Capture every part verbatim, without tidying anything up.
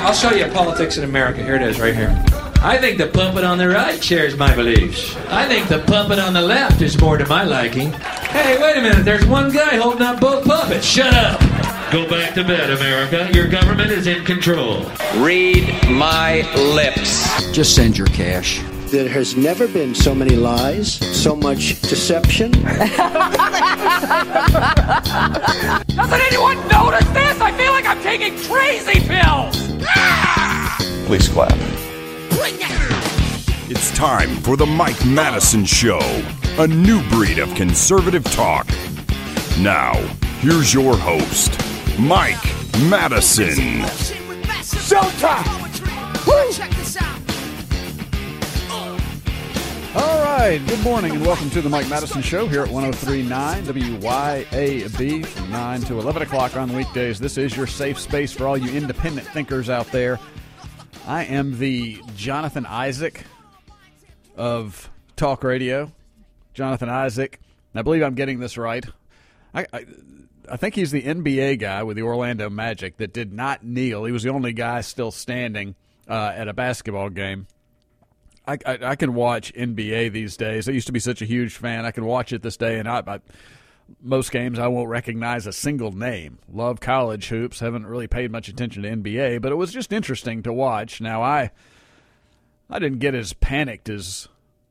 I'll show you politics in America. Here it is, right here. I think the puppet on the right shares my beliefs. I think the puppet on the left is more to my liking. Hey, wait a minute. There's one guy holding up both puppets. Shut up. Go back to bed, America. Your government is in control. Read my lips. Just send your cash. There has never been so many lies, so much deception. Doesn't anyone notice this? I feel like I'm taking crazy pills. Please clap. It's time for the Mike Madison Show, a new breed of conservative talk. Now, here's your host, Mike Madison. Showtime! Woo! All right, good morning and welcome to the Mike Madison Show here at one oh three point nine W Y A B from nine to eleven o'clock on weekdays. This is your safe space for all you independent thinkers out there. I am the Jonathan Isaac of talk radio. Jonathan Isaac. I believe I'm getting this right. I, I I think he's the N B A guy with the Orlando Magic that did not kneel. He was the only guy still standing uh, at a basketball game. I, I, I can watch N B A these days. I used to be such a huge fan. I can watch it this day, and I, I, most games I won't recognize a single name. Love college hoops. Haven't really paid much attention to N B A, but it was just interesting to watch. Now, I I didn't get as panicked as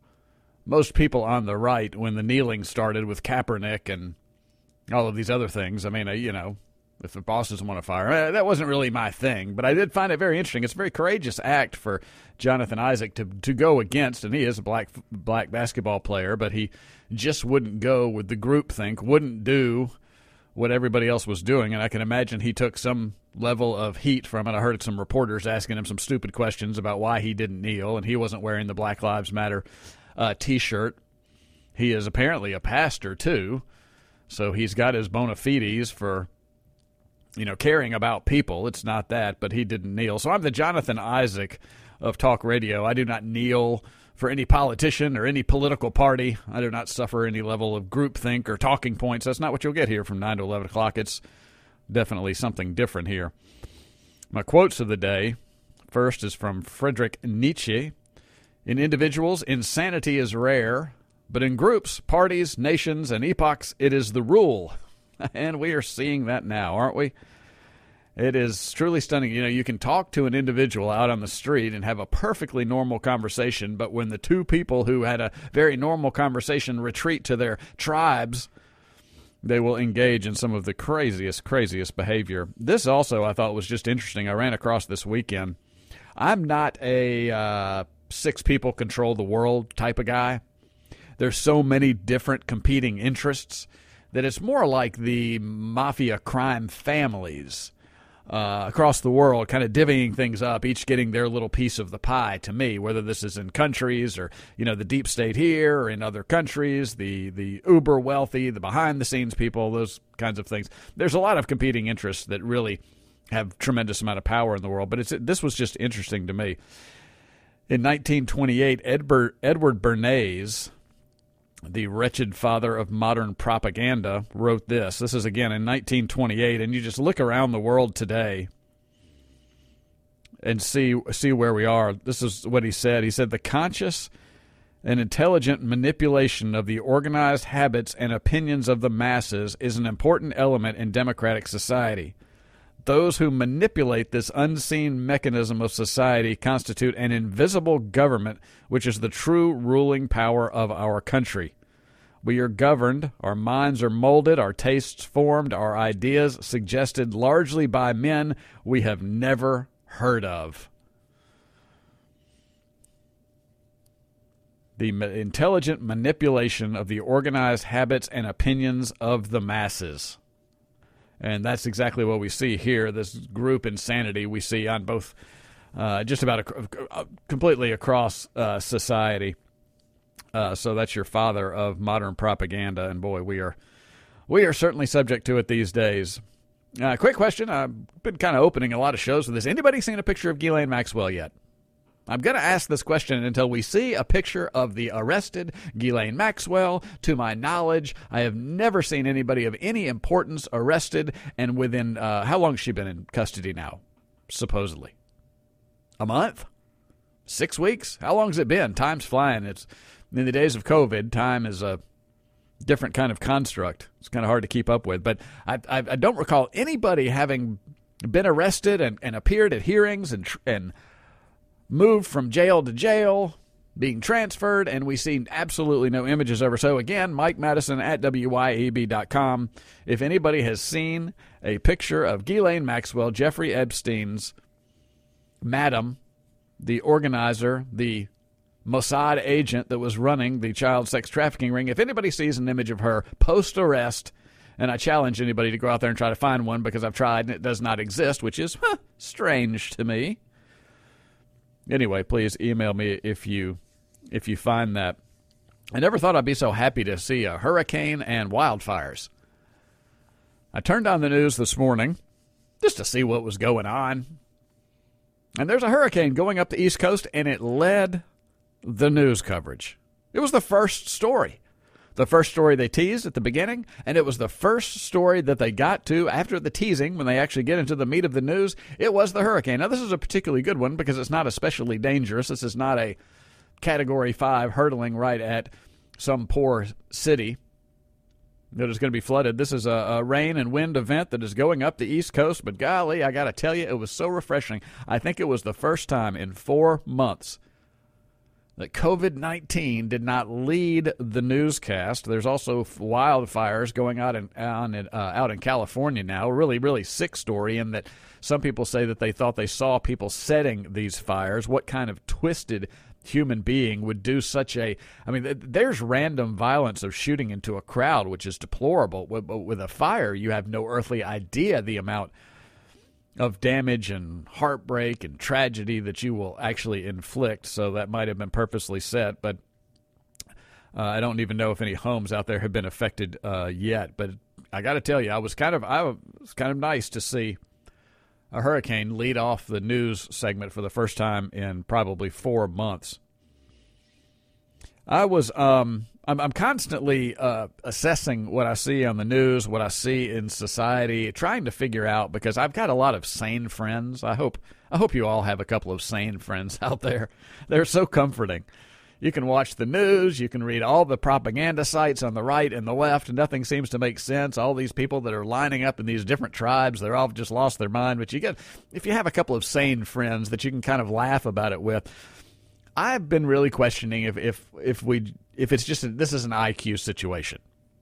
most people on the right when the kneeling started with Kaepernick and all of these other things. I mean, uh, you know, if the boss doesn't want to fire, uh, that wasn't really my thing. But I did find it very interesting. It's a very courageous act for Jonathan Isaac to to go against, and he is a black black basketball player, but he just wouldn't go with the groupthink, wouldn't do what everybody else was doing. And I can imagine he took some level of heat from it. I heard some reporters asking him some stupid questions about why he didn't kneel, and he wasn't wearing the Black Lives Matter uh, T-shirt. He is apparently a pastor, too, so he's got his bona fides for, you know, caring about people. It's not that, but he didn't kneel. So I'm the Jonathan Isaac of talk radio. I do not kneel for any politician or any political party. I do not suffer any level of groupthink or talking points. That's not what you'll get here from nine to eleven o'clock. It's definitely something different here. My quotes of the day, first is from Friedrich Nietzsche. In individuals, insanity is rare, but in groups, parties, nations, and epochs, it is the rule. And we are seeing that now, aren't we? It is truly stunning. You know, you can talk to an individual out on the street and have a perfectly normal conversation, but when the two people who had a very normal conversation retreat to their tribes, they will engage in some of the craziest, craziest behavior. This also, I thought, was just interesting. I ran across this weekend. I'm not a uh, six people control the world type of guy. There's so many different competing interests that it's more like the mafia crime families uh, across the world, kind of divvying things up, each getting their little piece of the pie to me, whether this is in countries or, you know, the deep state here or in other countries, the, the uber wealthy, the behind-the-scenes people, those kinds of things. There's a lot of competing interests that really have tremendous amount of power in the world, but it's this was just interesting to me. In nineteen twenty-eight, Edward, Edward Bernays, the wretched father of modern propaganda, wrote this. This is, again, in nineteen twenty-eight, and you just look around the world today and see see where we are. This is what he said. He said, the conscious and intelligent manipulation of the organized habits and opinions of the masses is an important element in democratic society. Those who manipulate this unseen mechanism of society constitute an invisible government, which is the true ruling power of our country. We are governed, our minds are molded, our tastes formed, our ideas suggested largely by men we have never heard of. The ma- intelligent manipulation of the organized habits and opinions of the masses. And that's exactly what we see here, this group insanity we see on both, uh, just about a, a, completely across uh, society. Uh, so that's your father of modern propaganda, and boy, we are we are certainly subject to it these days. Uh, quick question, I've been kind of opening a lot of shows with this. Anybody seen a picture of Ghislaine Maxwell yet? I'm going to ask this question until we see a picture of the arrested Ghislaine Maxwell. To my knowledge, I have never seen anybody of any importance arrested, and within, uh, how long has she been in custody now, supposedly? a month? Six weeks? How long has it been? Time's flying. It's in the days of COVID, time is a different kind of construct. It's kind of hard to keep up with. But I, I, I don't recall anybody having been arrested and, and appeared at hearings and and moved from jail to jail, being transferred, and we see absolutely no images of her. So again, Mike Madison at W Y A B dot com. If anybody has seen a picture of Ghislaine Maxwell, Jeffrey Epstein's madam, the organizer, the Mossad agent that was running the child sex trafficking ring, if anybody sees an image of her post-arrest, and I challenge anybody to go out there and try to find one because I've tried and it does not exist, which is huh, strange to me. Anyway, please email me if you if you find that. I never thought I'd be so happy to see a hurricane and wildfires. I turned on the news this morning just to see what was going on. And there's a hurricane going up the East Coast, and it led the news coverage. It was the first story. The first story they teased at the beginning, and it was the first story that they got to after the teasing when they actually get into the meat of the news. It was the hurricane. Now, this is a particularly good one because it's not especially dangerous. This is not a Category five hurtling right at some poor city that is going to be flooded. This is a, a rain and wind event that is going up the East Coast, but golly, I got to tell you, it was so refreshing. I think it was the first time in four months that COVID nineteen did not lead the newscast. There's also wildfires going out in, on in, uh, out in California now. A really, really sick story in that some people say that they thought they saw people setting these fires. What kind of twisted human being would do such a... I mean, there's random violence of shooting into a crowd, which is deplorable. With, with a fire, you have no earthly idea the amount of damage and heartbreak and tragedy that you will actually inflict. So that might have been purposely set, but uh, I don't even know if any homes out there have been affected uh, yet. But I got to tell you, I was kind of I was kind of nice to see a hurricane lead off the news segment for the first time in probably four months. I was um I'm, I'm constantly uh, assessing what I see on the news, what I see in society, trying to figure out, because I've got a lot of sane friends. I hope I hope you all have a couple of sane friends out there. They're so comforting. You can watch the news, you can read all the propaganda sites on the right and the left, and nothing seems to make sense. All these people that are lining up in these different tribes, they're all just lost their mind. But you get, if you have a couple of sane friends that you can kind of laugh about it with. I've been really questioning if if if we if it's just a, this is an I Q situation.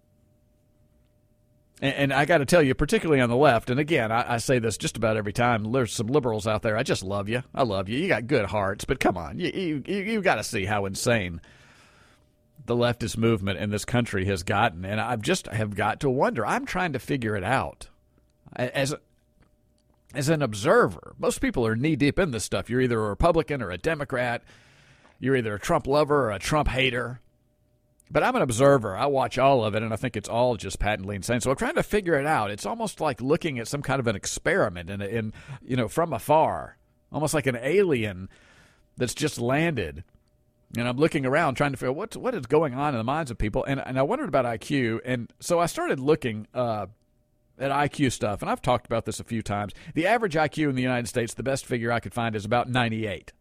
And, and I got to tell you, particularly on the left, and again, I, I say this just about every time. There's some liberals out there. I just love you. I love you. You got good hearts, but come on, you you you got to see how insane the leftist movement in this country has gotten, and I just have got to wonder. I'm trying to figure it out as. As an observer. Most people are knee-deep in this stuff. You're either a Republican or a Democrat. You're either a Trump lover or a Trump hater. But I'm an observer. I watch all of it, and I think it's all just patently insane. So I'm trying to figure it out. It's almost like looking at some kind of an experiment in, in you know, from afar, almost like an alien that's just landed. And I'm looking around trying to figure out what, what is going on in the minds of people. And, and I wondered about I Q, and so I started looking uh, at I Q stuff, and I've talked about this a few times. The average I Q in the United States, the best figure I could find is about ninety-eight.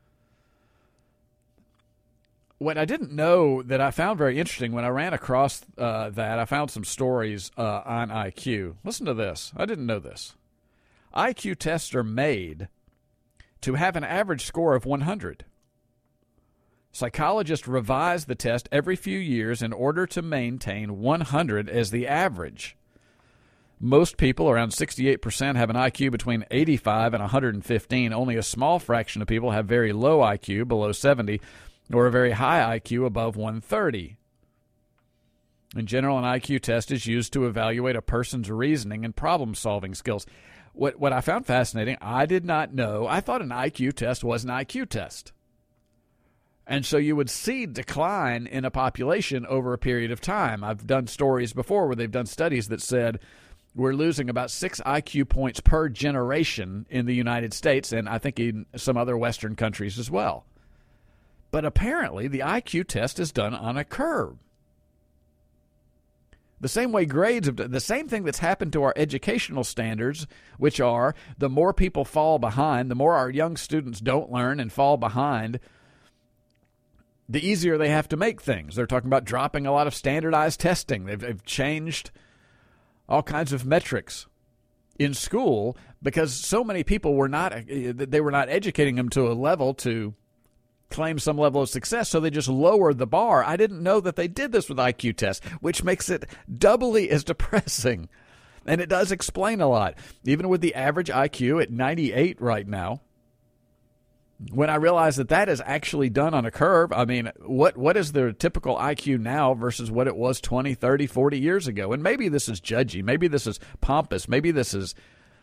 What I didn't know that I found very interesting when I ran across uh, that, I found some stories uh, on I Q. Listen to this. I didn't know this. I Q tests are made to have an average score of one hundred. Psychologists revise the test every few years in order to maintain one hundred as the average. Most people, around sixty-eight percent, have an I Q between eighty-five and one hundred fifteen. Only a small fraction of people have very low I Q, below seventy, or a very high I Q above one thirty. In general, an I Q test is used to evaluate a person's reasoning and problem-solving skills. What, what I found fascinating, I did not know, I thought an I Q test was an I Q test. And so you would see decline in a population over a period of time. I've done stories before where they've done studies that said we're losing about six I Q points per generation in the United States, and I think in some other Western countries as well. But apparently the I Q test is done on a curve. The same way grades have done, the same thing that's happened to our educational standards, which are the more people fall behind, the more our young students don't learn and fall behind, the easier they have to make things. They're talking about dropping a lot of standardized testing. They've, they've changed all kinds of metrics in school because so many people were not, they were not educating them to a level to claim some level of success, so they just lowered the bar. I didn't know that they did this with I Q tests, which makes it doubly as depressing. And it does explain a lot. Even with the average I Q at ninety-eight right now, when I realized that that is actually done on a curve, I mean, what what is the typical I Q now versus what it was twenty, thirty, forty years ago? And maybe this is judgy. Maybe this is pompous. Maybe this is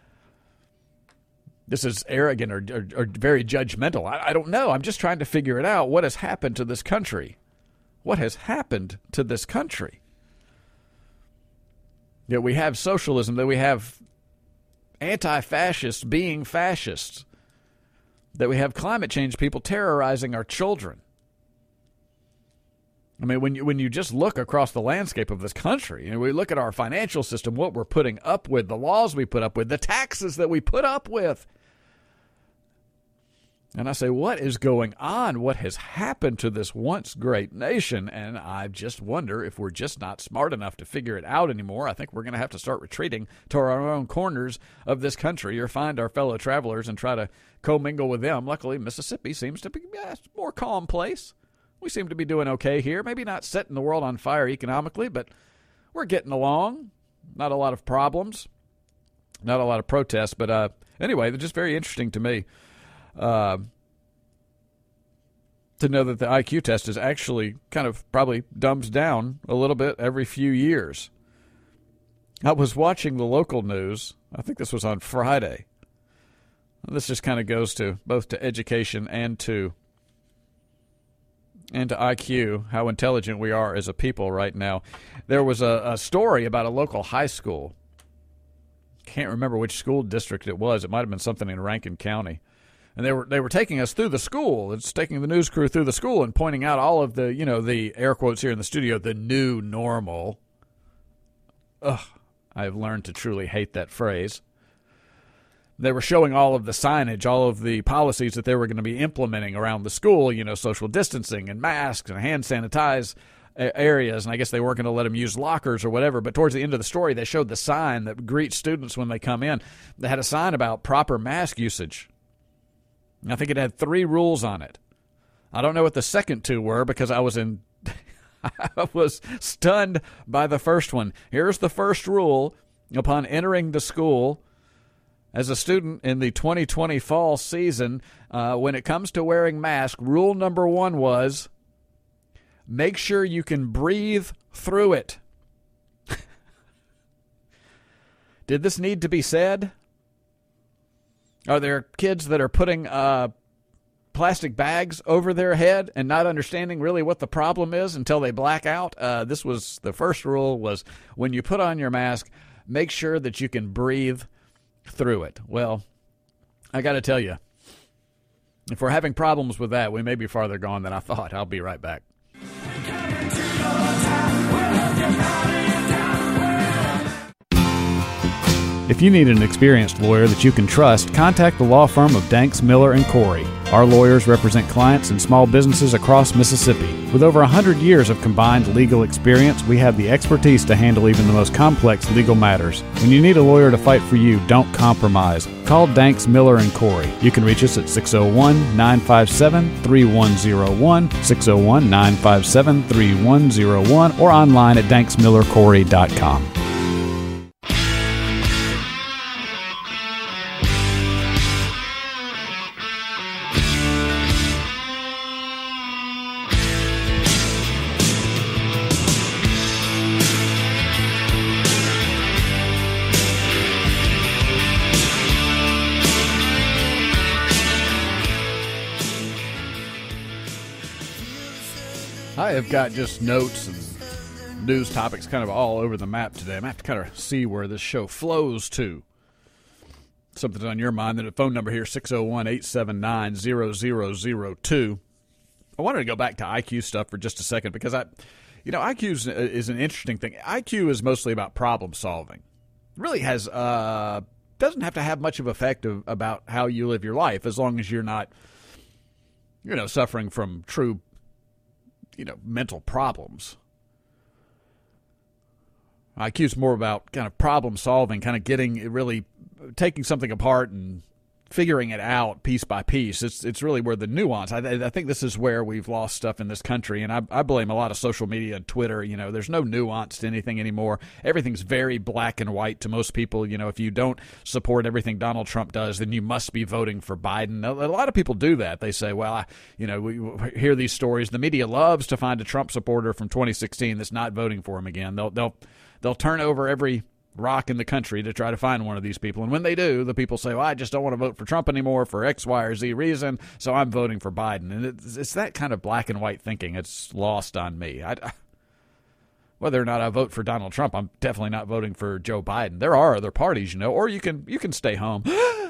This is arrogant or, or, or very judgmental. I, I don't know. I'm just trying to figure it out. What has happened to this country? What has happened to this country? That we have socialism, that we have anti-fascists being fascists, that we have climate change people terrorizing our children. I mean, when you, when you just look across the landscape of this country, and we look at our financial system, what we're putting up with, the laws we put up with, the taxes that we put up with, and I say, what is going on? What has happened to this once great nation? And I just wonder if we're just not smart enough to figure it out anymore. I think we're going to have to start retreating to our own corners of this country or find our fellow travelers and try to commingle with them. Luckily, Mississippi seems to be a more calm place. We seem to be doing okay here. Maybe not setting the world on fire economically, but we're getting along. Not a lot of problems. Not a lot of protests. But uh, anyway, they're just very interesting to me. Uh, to know that the I Q test is actually kind of probably dumbs down a little bit every few years. I was watching the local news. I think this was on Friday. This just kind of goes to both to education and to and to I Q, how intelligent we are as a people right now. There was a, a story about a local high school. Can't remember which school district it was. It might have been something in Rankin County. And they were they were taking us through the school. It's taking the news crew through the school and pointing out all of the, you know, the air quotes here in the studio, the new normal. Ugh, I've learned to truly hate that phrase. They were showing all of the signage, all of the policies that they were going to be implementing around the school, you know, social distancing and masks and hand sanitize areas. And I guess they weren't going to let them use lockers or whatever. But towards the end of the story, they showed the sign that greets students when they come in. They had a sign about proper mask usage. I think it had three rules on it. I don't know what the second two were because I was in, I was stunned by the first one. Here's the first rule upon entering the school as a student in the twenty twenty fall season. Uh, when it comes to wearing masks, rule number one was make sure you can breathe through it. Did this need to be said? Are there kids that are putting uh, plastic bags over their head and not understanding really what the problem is until they black out? Uh, this was the first rule was when you put on your mask, make sure that you can breathe through it. Well, I got to tell you, if we're having problems with that, we may be farther gone than I thought. I'll be right back. If you need an experienced lawyer that you can trust, contact the law firm of Danks, Miller and Corey. Our lawyers represent clients and small businesses across Mississippi. With over one hundred years of combined legal experience, we have the expertise to handle even the most complex legal matters. When you need a lawyer to fight for you, don't compromise. Call Danks, Miller and Corey. You can reach us at six oh one, nine five seven, three one oh one, six oh one, nine five seven, three one oh one, or online at danks miller corey dot com. I have got just notes and news topics kind of all over the map today. I'm going to have to kind of see where this show flows to. Something's on your mind. The phone number here, six oh one, eight seven nine, zero zero zero two. I wanted to go back to I Q stuff for just a second because I, You know, I Q is, is an interesting thing. I Q is mostly about problem solving. It really has uh, doesn't have to have much of effect of, about how you live your life, as long as you're not, you know, suffering from true, you know, mental problems. I Q is more about kind of problem solving, kind of getting really taking something apart and figuring it out piece by piece. It's it's really where the nuance. I, I think this is where we've lost stuff in this country, and I, I blame a lot of social media and Twitter. You know, there's no nuance to anything anymore. Everything's very black and white to most people. You know, if you don't support everything Donald Trump does, then you must be voting for Biden. A, a lot of people do that. They say, well, I, you know, we, we hear these stories. The media loves to find a Trump supporter from twenty sixteen that's not voting for him again. They'll they'll they'll turn over every rock in the country to try to find one of these people. And when they do, the people say, well, I just don't want to vote for Trump anymore for X, Y, or Z reason, so I'm voting for Biden. And it's, it's that kind of black and white thinking. It's lost on me. I, whether or not I vote for Donald Trump, I'm definitely not voting for Joe Biden. There are other parties, you know, or you can you can stay home.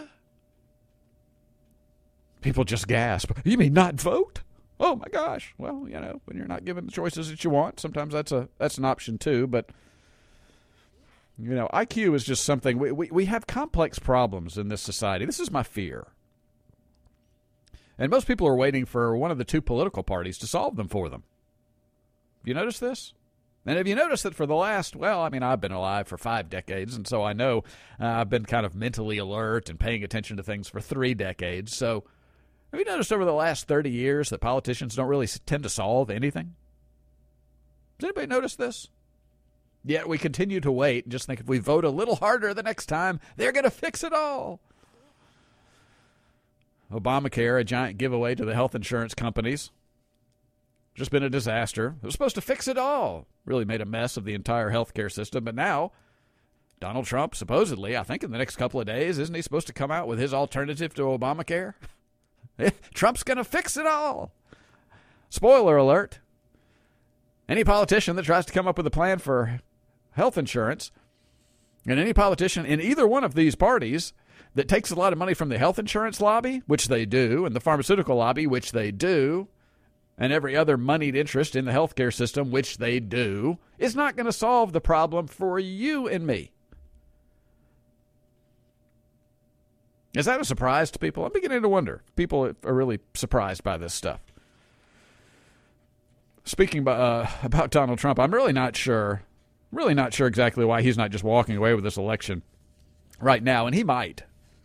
People just gasp. You mean not vote? Oh, my gosh. Well, you know, when you're not given the choices that you want, sometimes that's a that's an option too, but you know, I Q is just something, we, we, we have complex problems in this society. This is my fear. And most people are waiting for one of the two political parties to solve them for them. Have you noticed this? And have you noticed that for the last, well, I mean, I've been alive for five decades, and so I know uh, I've been kind of mentally alert and paying attention to things for three decades. So have you noticed over the last thirty years that politicians don't really tend to solve anything? Does anybody notice this? Yet we continue to wait and just think if we vote a little harder the next time, they're going to fix it all. Obamacare, a giant giveaway to the health insurance companies. Just been a disaster. It was supposed to fix it all. Really made a mess of the entire healthcare system. But now, Donald Trump, supposedly, I think in the next couple of days, isn't he supposed to come out with his alternative to Obamacare? Trump's going to fix it all. Spoiler alert. Any politician that tries to come up with a plan for health insurance, and any politician in either one of these parties that takes a lot of money from the health insurance lobby, which they do, and the pharmaceutical lobby, which they do, and every other moneyed interest in the healthcare system, which they do, is not going to solve the problem for you and me. Is that a surprise to people? I'm beginning to wonder. People are really surprised by this stuff. Speaking about, uh, about Donald Trump, I'm really not sure, really not sure exactly why he's not just walking away with this election right now, and he might.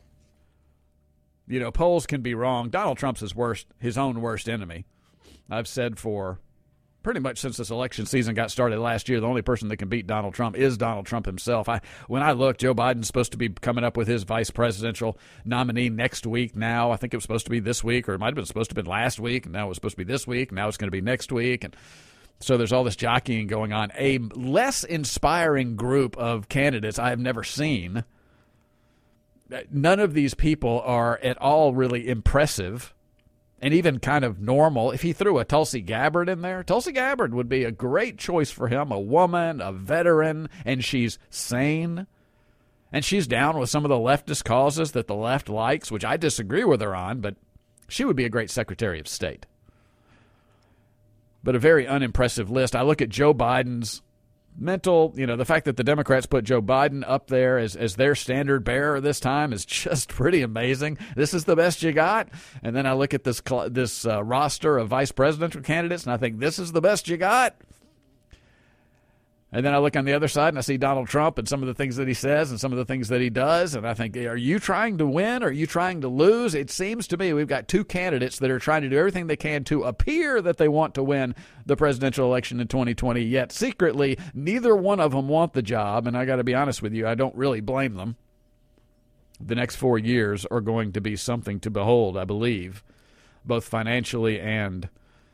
You know, polls can be wrong. Donald Trump's his worst, his own worst enemy. I've said for pretty much since this election season got started last year, the only person that can beat Donald Trump is Donald Trump himself. I, when I look, Joe Biden's supposed to be coming up with his vice presidential nominee next week now. I think it was supposed to be this week, or it might have been supposed to have been last week, and now it was supposed to be this week, and now it's going to be next week. And so there's all this jockeying going on. A less inspiring group of candidates I have never seen. None of these people are at all really impressive. And even kind of normal. If he threw a Tulsi Gabbard in there, Tulsi Gabbard would be a great choice for him, a woman, a veteran, and she's sane. And she's down with some of the leftist causes that the left likes, which I disagree with her on, but she would be a great Secretary of State. But a very unimpressive list. I look at Joe Biden's mental, you know, the fact that the Democrats put Joe Biden up there as, as their standard bearer this time is just pretty amazing. This is the best you got. And then I look at this this uh, roster of vice presidential candidates, and I think this is the best you got. And then I look on the other side, and I see Donald Trump and some of the things that he says and some of the things that he does, and I think, are you trying to win? Or are you trying to lose? It seems to me we've got two candidates that are trying to do everything they can to appear that they want to win the presidential election in twenty twenty, yet secretly neither one of them want the job, and I got to be honest with you, I don't really blame them. The next four years are going to be something to behold, I believe, both financially and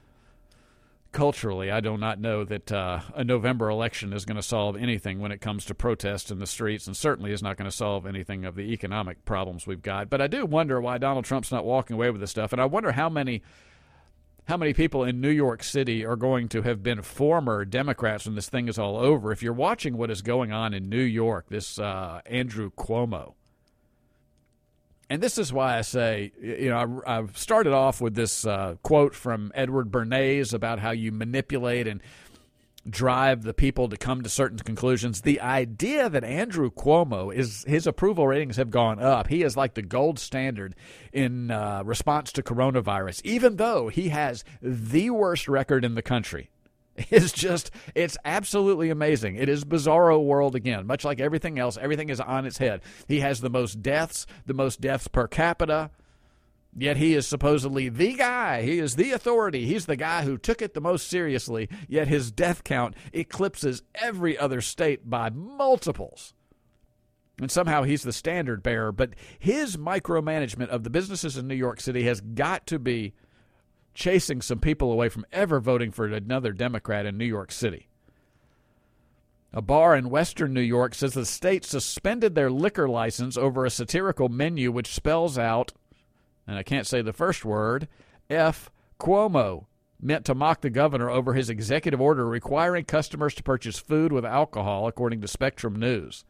culturally. I do not know that uh, a November election is going to solve anything when it comes to protests in the streets, and certainly is not going to solve anything of the economic problems we've got. But I do wonder why Donald Trump's not walking away with this stuff, and I wonder how many how many people in New York City are going to have been former Democrats when this thing is all over. If you're watching what is going on in New York, this uh, Andrew Cuomo. And this is why I say, you know, I, I've started off with this uh, quote from Edward Bernays about how you manipulate and drive the people to come to certain conclusions. The idea that Andrew Cuomo, is his approval ratings have gone up. He is like the gold standard in uh, response to coronavirus, even though he has the worst record in the country. It's just, it's absolutely amazing. It is bizarro world again. Much like everything else, everything is on its head. He has the most deaths, the most deaths per capita. Yet he is supposedly the guy. He is the authority. He's the guy who took it the most seriously, yet his death count eclipses every other state by multiples. And somehow he's the standard bearer. But his micromanagement of the businesses in New York City has got to be chasing some people away from ever voting for another Democrat in New York City. A bar in western New York says the state suspended their liquor license over a satirical menu which spells out, and I can't say the first word, F. Cuomo, meant to mock the governor over his executive order requiring customers to purchase food with alcohol, according to Spectrum News.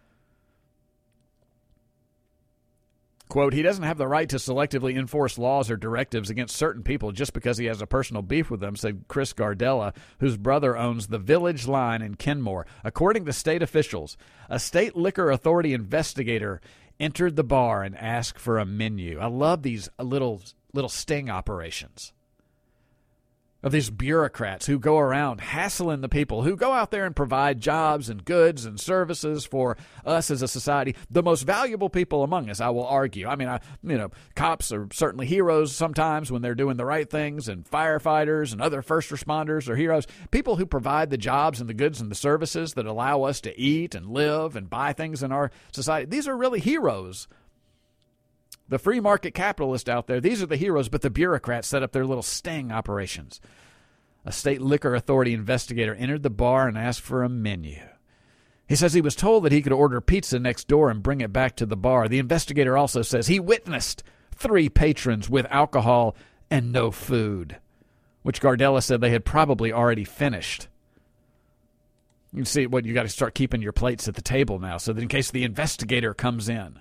Quote, he doesn't have the right to selectively enforce laws or directives against certain people just because he has a personal beef with them, said Chris Gardella, whose brother owns the Village Line in Kenmore. According to state officials, a state liquor authority investigator entered the bar and asked for a menu. I love these little little sting operations of these bureaucrats who go around hassling the people, who go out there and provide jobs and goods and services for us as a society, the most valuable people among us, I will argue. I mean, I, you know, cops are certainly heroes sometimes when they're doing the right things, and firefighters and other first responders are heroes. People who provide the jobs and the goods and the services that allow us to eat and live and buy things in our society. These are really heroes. The free market capitalists out there, these are the heroes, but the bureaucrats set up their little sting operations. A state liquor authority investigator entered the bar and asked for a menu. He says he was told that he could order pizza next door and bring it back to the bar. The investigator also says he witnessed three patrons with alcohol and no food, which Gardella said they had probably already finished. You can see what you got to start keeping your plates at the table now, so that in case the investigator comes in.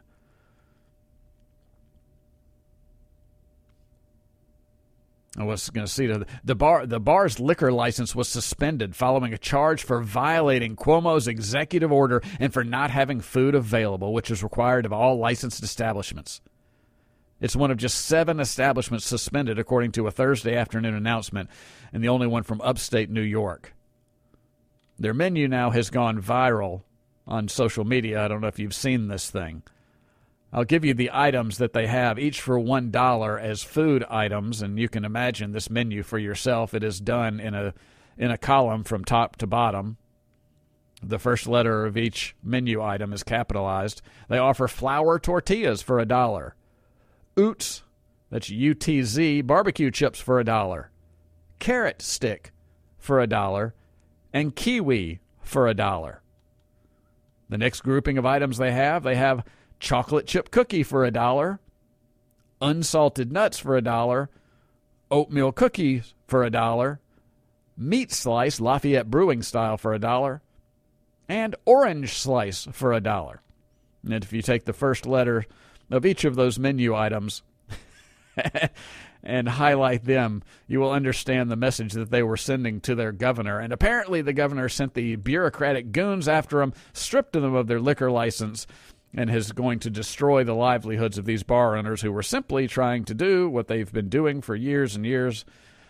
I was going to see the, the bar. The bar's liquor license was suspended following a charge for violating Cuomo's executive order and for not having food available, which is required of all licensed establishments. It's one of just seven establishments suspended, according to a Thursday afternoon announcement, and the only one from upstate New York. Their menu now has gone viral on social media. I don't know if you've seen this thing. I'll give you the items that they have, each for one dollar as food items, and you can imagine this menu for yourself. It is done in a in a column from top to bottom. The first letter of each menu item is capitalized. They offer flour tortillas for a dollar. Utz, that's U T Z, barbecue chips for a dollar. Carrot stick for a dollar. And kiwi for a dollar. The next grouping of items they have, they have chocolate chip cookie for a dollar, unsalted nuts for a dollar, oatmeal cookies for a dollar, meat slice Lafayette Brewing style for a dollar, and orange slice for a dollar. And if you take the first letter of each of those menu items and highlight them, you will understand the message that they were sending to their governor. And apparently the governor sent the bureaucratic goons after them, stripped them of their liquor license, and is going to destroy the livelihoods of these bar owners who were simply trying to do what they've been doing for years and years.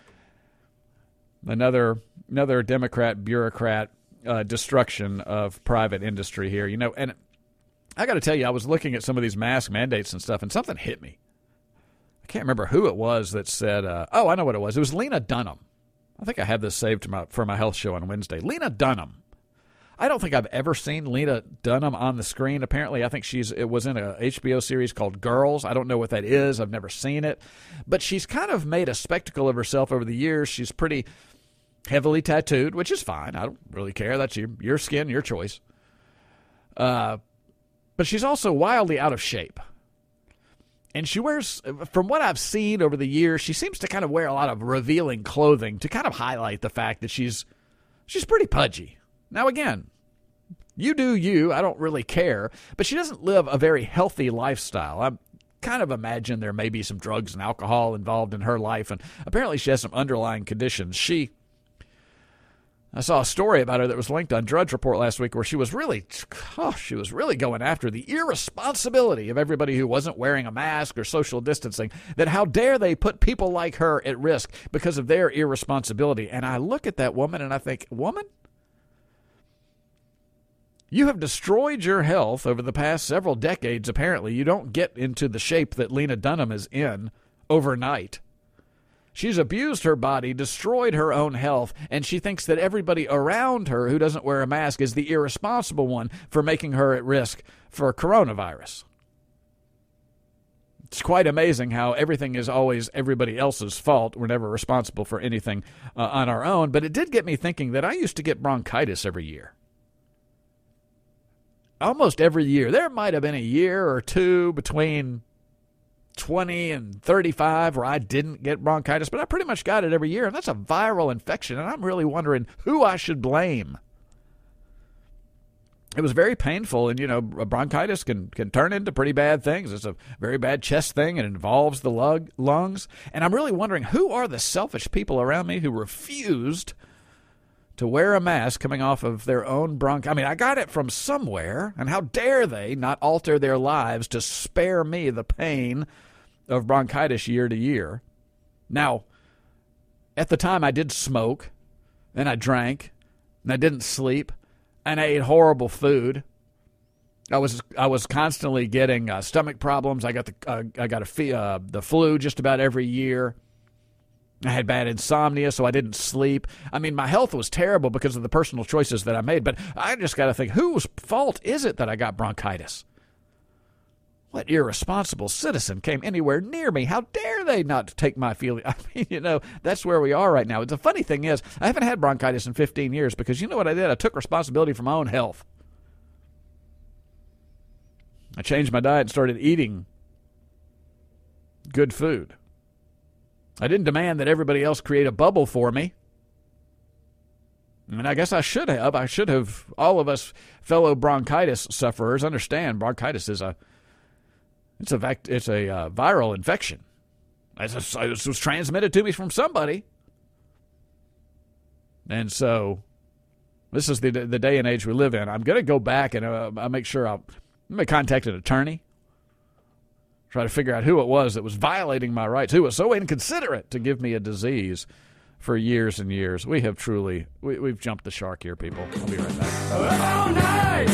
Another another Democrat bureaucrat uh, destruction of private industry here. You know, and I got to tell you, I was looking at some of these mask mandates and stuff, and something hit me. I can't remember who it was that said, uh, oh, I know what it was. It was Lena Dunham. I think I have this saved to my, for my health show on Wednesday. Lena Dunham. I don't think I've ever seen Lena Dunham on the screen. Apparently, I think she's it was in a H B O series called Girls. I don't know what that is. I've never seen it. But she's kind of made a spectacle of herself over the years. She's pretty heavily tattooed, which is fine. I don't really care. That's your, your skin, your choice. Uh, but she's also wildly out of shape. And she wears, from what I've seen over the years, she seems to kind of wear a lot of revealing clothing to kind of highlight the fact that she's she's pretty pudgy. Now, again, you do you. I don't really care. But she doesn't live a very healthy lifestyle. I kind of imagine there may be some drugs and alcohol involved in her life. And apparently she has some underlying conditions. She I saw a story about her that was linked on Drudge Report last week where she was really, oh, she was really going after the irresponsibility of everybody who wasn't wearing a mask or social distancing, that how dare they put people like her at risk because of their irresponsibility. And I look at that woman and I think, woman, you have destroyed your health over the past several decades, apparently. You don't get into the shape that Lena Dunham is in overnight. She's abused her body, destroyed her own health, and she thinks that everybody around her who doesn't wear a mask is the irresponsible one for making her at risk for coronavirus. It's quite amazing how everything is always everybody else's fault. We're never responsible for anything uh, on our own. But it did get me thinking that I used to get bronchitis every year. Almost every year. There might have been a year or two between twenty and thirty-five where I didn't get bronchitis, but I pretty much got it every year, and that's a viral infection, and I'm really wondering who I should blame. It was very painful, and, you know, bronchitis can, can turn into pretty bad things. It's a very bad chest thing. It involves the lung, lungs, and I'm really wondering who are the selfish people around me who refused to wear a mask coming off of their own bronch. I mean, I got it from somewhere, and how dare they not alter their lives to spare me the pain of bronchitis year to year. Now, at the time I did smoke, and I drank, and I didn't sleep, and I ate horrible food. I was I was constantly getting uh, stomach problems. I got the uh, I got a uh, the flu just about every year. I had bad insomnia, so I didn't sleep. I mean, my health was terrible because of the personal choices that I made, but I just got to think, whose fault is it that I got bronchitis? What irresponsible citizen came anywhere near me? How dare they not take my feeling? I mean, you know, that's where we are right now. The funny thing is, I haven't had bronchitis in fifteen years because you know what I did? I took responsibility for my own health. I changed my diet and started eating good food. I didn't demand that everybody else create a bubble for me. I mean, I guess I should have. I should have. All of us fellow bronchitis sufferers understand bronchitis is a it's a vac, it's a uh, viral infection. It was transmitted to me from somebody, and so this is the the day and age we live in. I'm going to go back and uh, I'll make sure I'll let me contact an attorney. Try to figure out who it was that was violating my rights, who was so inconsiderate to give me a disease for years and years. We have truly, we, we've jumped the shark here, people. I'll be right back.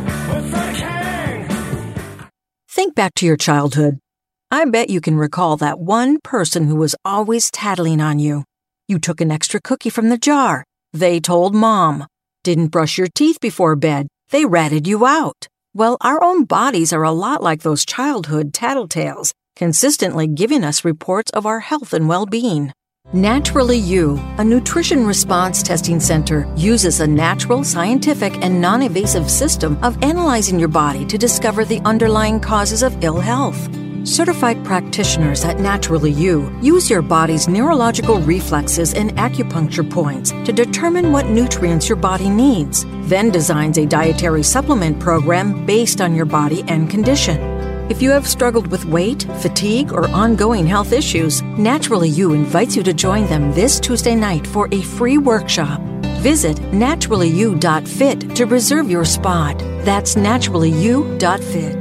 Think back to your childhood. I bet you can recall that one person who was always tattling on you. You took an extra cookie from the jar. They told mom. Didn't brush your teeth before bed. They ratted you out. Well, our own bodies are a lot like those childhood tattletales, consistently giving us reports of our health and well-being. Naturally You, a nutrition response testing center, uses a natural, scientific, and non-invasive system of analyzing your body to discover the underlying causes of ill health. Certified practitioners at Naturally You use your body's neurological reflexes and acupuncture points to determine what nutrients your body needs, then designs a dietary supplement program based on your body and condition. If you have struggled with weight, fatigue, or ongoing health issues, Naturally You invites you to join them this Tuesday night for a free workshop. Visit naturally you dot fit to reserve your spot. That's naturally you dot fit.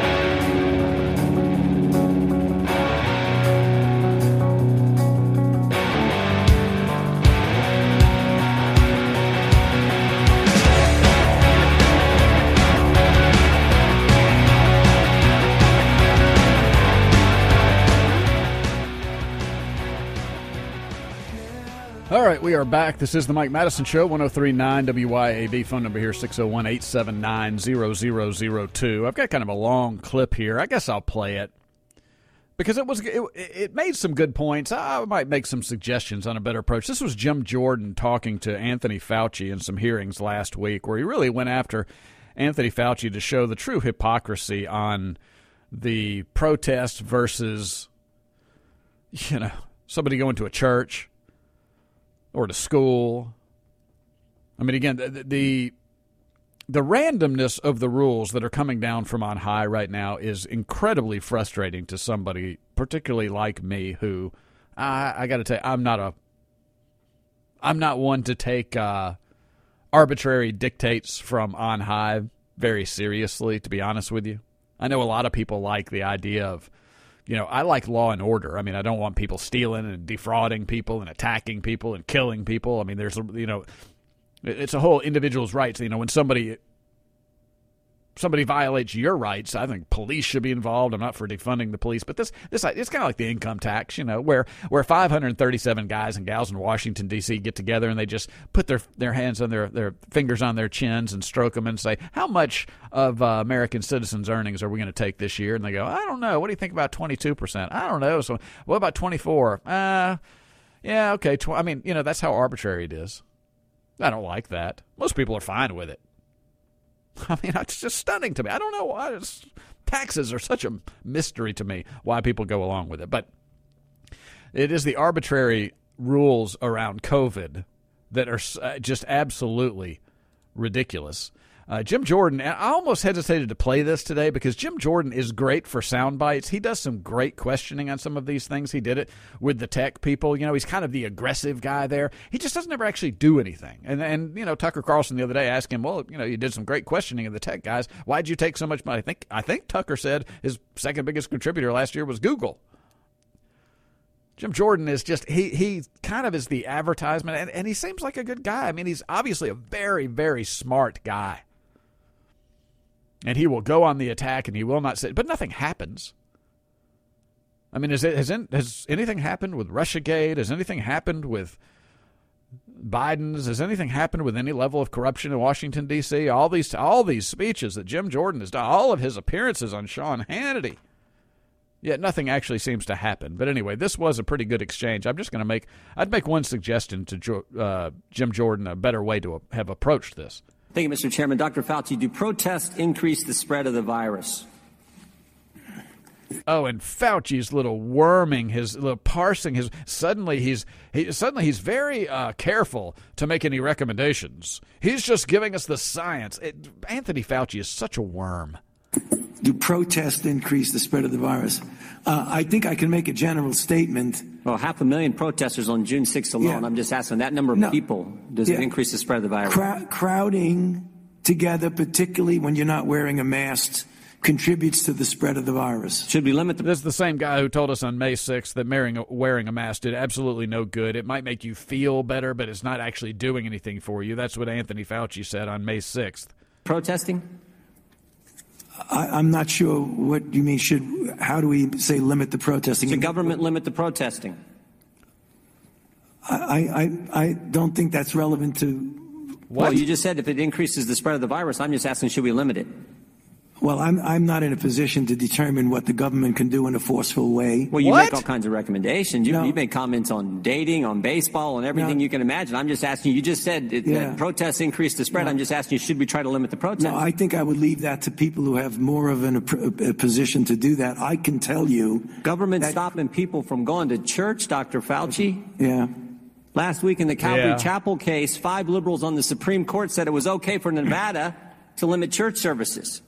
All right, we are back. This is the Mike Madison Show, one oh three point nine W Y A B. Phone number here, six oh one, eight seven nine, zero zero zero two. I've got kind of a long clip here. I guess I'll play it because it was it, it made some good points. I might make some suggestions on a better approach. This was Jim Jordan talking to Anthony Fauci in some hearings last week where he really went after Anthony Fauci to show the true hypocrisy on the protest versus, you know, somebody going to a church or to school. I mean, again, the, the the randomness of the rules that are coming down from on high right now is incredibly frustrating to somebody, particularly like me, who I, I got to tell you, I'm not a, I'm not one to take uh, arbitrary dictates from on high very seriously, to be honest with you. I know a lot of people like the idea of, you know, I like law and order. I mean, I don't want people stealing and defrauding people and attacking people and killing people. I mean, there's, you know, it's a whole individual's rights. You know, when somebody somebody violates your rights, I think police should be involved. I'm not for defunding the police, but this this it's kind of like the income tax, you know, where where five hundred thirty-seven guys and gals in Washington, D C get together and they just put their their hands on their, their fingers on their chins and stroke them and say, how much of uh, American citizens' earnings are we going to take this year? And they go, I don't know. What do you think about twenty-two percent? I don't know. So what about twenty-four? Uh, yeah, okay. Tw- I mean, you know, that's how arbitrary it is. I don't like that. Most people are fine with it. I mean, it's just stunning to me. I don't know why. It's, taxes are such a mystery to me, why people go along with it. But it is the arbitrary rules around COVID that are just absolutely ridiculous. Uh, Jim Jordan, I almost hesitated to play this today because Jim Jordan is great for sound bites. He does some great questioning on some of these things. He did it with the tech people. You know, he's kind of the aggressive guy there. He just doesn't ever actually do anything. And, and you know, Tucker Carlson the other day asked him, well, you know, you did some great questioning of the tech guys. Why'd you take so much money? I think, I think Tucker said his second biggest contributor last year was Google. Jim Jordan is just, he he kind of is the advertisement, and, and he seems like a good guy. I mean, he's obviously a very, very smart guy. And he will go on the attack, and he will not sit. But nothing happens. I mean, has, it, has, in, has anything happened with Russiagate? Has anything happened with Biden's? Has anything happened with any level of corruption in Washington, D C? All these, all these speeches that Jim Jordan has done, all of his appearances on Sean Hannity. Yet nothing actually seems to happen. But anyway, this was a pretty good exchange. I'm just going to make, I'd make one suggestion to uh, Jim Jordan, a better way to have approached this. Thank you, Mister Chairman. Doctor Fauci, do protests increase the spread of the virus? Oh, and Fauci's little worming, his little parsing, his suddenly he's he suddenly he's very uh, careful to make any recommendations. He's just giving us the science. It, Anthony Fauci is such a worm. Do protests increase the spread of the virus? Uh, I think I can make a general statement. Well, half a million protesters on June sixth alone. Yeah. I'm just asking that number of no. people. Does yeah. it increase the spread of the virus? Crowd, crowding together, particularly when you're not wearing a mask, contributes to the spread of the virus. Should we limit the... This is the same guy who told us on May sixth that wearing a, wearing a mask did absolutely no good. It might make you feel better, but it's not actually doing anything for you. That's what Anthony Fauci said on May sixth. Protesting? I, I'm not sure what you mean. Should how do we say limit the protesting? Should government limit the protesting? I, I, I don't think that's relevant to... What? Well, you just said if it increases the spread of the virus. I'm just asking, should we limit it? Well, I'm I'm not in a position to determine what the government can do in a forceful way. Well, you what? make all kinds of recommendations. You, no. you make comments on dating, on baseball, on everything no. you can imagine. I'm just asking you. You just said it, yeah. that protests increase the spread. No. I'm just asking you, should we try to limit the protests? No, I think I would leave that to people who have more of an, a, a position to do that. I can tell you. Government that, stopping people from going to church, Doctor Fauci. Yeah. Last week in the Calvary yeah. Chapel case, five liberals on the Supreme Court said it was okay for Nevada to limit church services.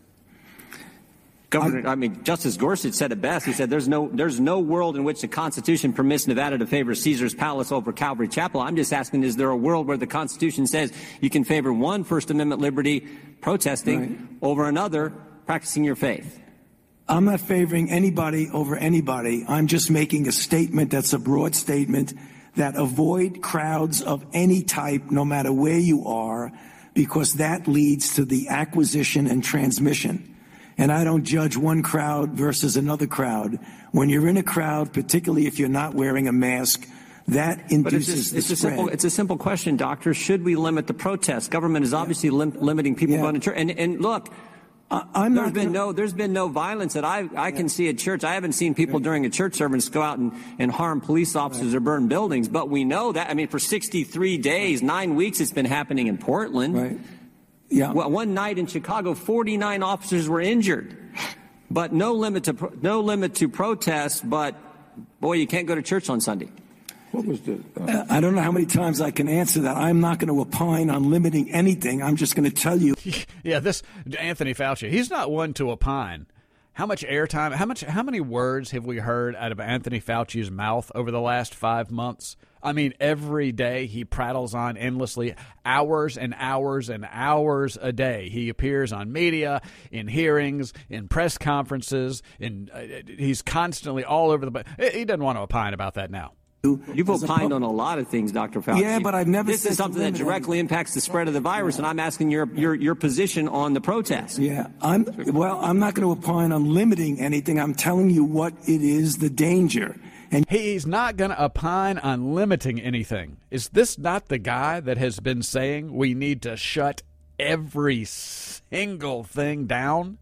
Governor, I mean, Justice Gorsuch said it best. He said, "There's no, there's no world in which the Constitution permits Nevada to favor Caesar's Palace over Calvary Chapel." I'm just asking, is there a world where the Constitution says you can favor one First Amendment liberty, protesting, right. over another, practicing your faith? I'm not favoring anybody over anybody. I'm just making a statement that's a broad statement that avoid crowds of any type, no matter where you are, because that leads to the acquisition and transmission. And I don't judge one crowd versus another crowd. When you're in a crowd, particularly if you're not wearing a mask, that induces but it's just, the it's spread. A simple, it's a simple question, Doctor. Should we limit the protests? Government is obviously yeah. lim- limiting people yeah. going to church. And, and look, uh, I'm there's not been gonna... no there's been no violence that I I yeah. can see at church. I haven't seen people yeah. during a church service go out and, and harm police officers right. or burn buildings. But we know that. I mean, for sixty-three days, nine weeks, it's been happening in Portland. Right. Yeah. Well, one night in Chicago, forty-nine officers were injured, but no limit to pro- no limit to protest. But boy, you can't go to church on Sunday. What was the? Uh, I don't know how many times I can answer that. I'm not going to opine on limiting anything. I'm just going to tell you. Yeah, this Anthony Fauci. He's not one to opine. How much airtime? How much? How many words have we heard out of Anthony Fauci's mouth over the last five months? I mean, every day he prattles on endlessly, hours and hours and hours a day. He appears on media, in hearings, in press conferences, in uh, he's constantly all over the – he doesn't want to opine about that now. You've opined on a lot of things, Doctor Fauci. Yeah, but I've never This said is something that directly impacts the spread of the virus, yeah. and I'm asking your, your your position on the protest. Yeah, I'm well. I'm not going to opine on limiting anything. I'm telling you what it is, the danger. And he's not going to opine on limiting anything. Is this not the guy that has been saying we need to shut every single thing down?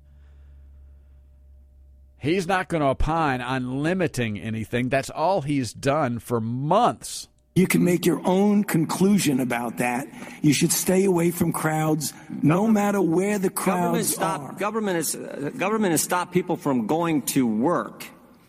He's not going to opine on limiting anything. That's all he's done for months. You can make your own conclusion about that. You should stay away from crowds, no matter where the crowds stop, are. Government has, uh, government has stopped people from going to work.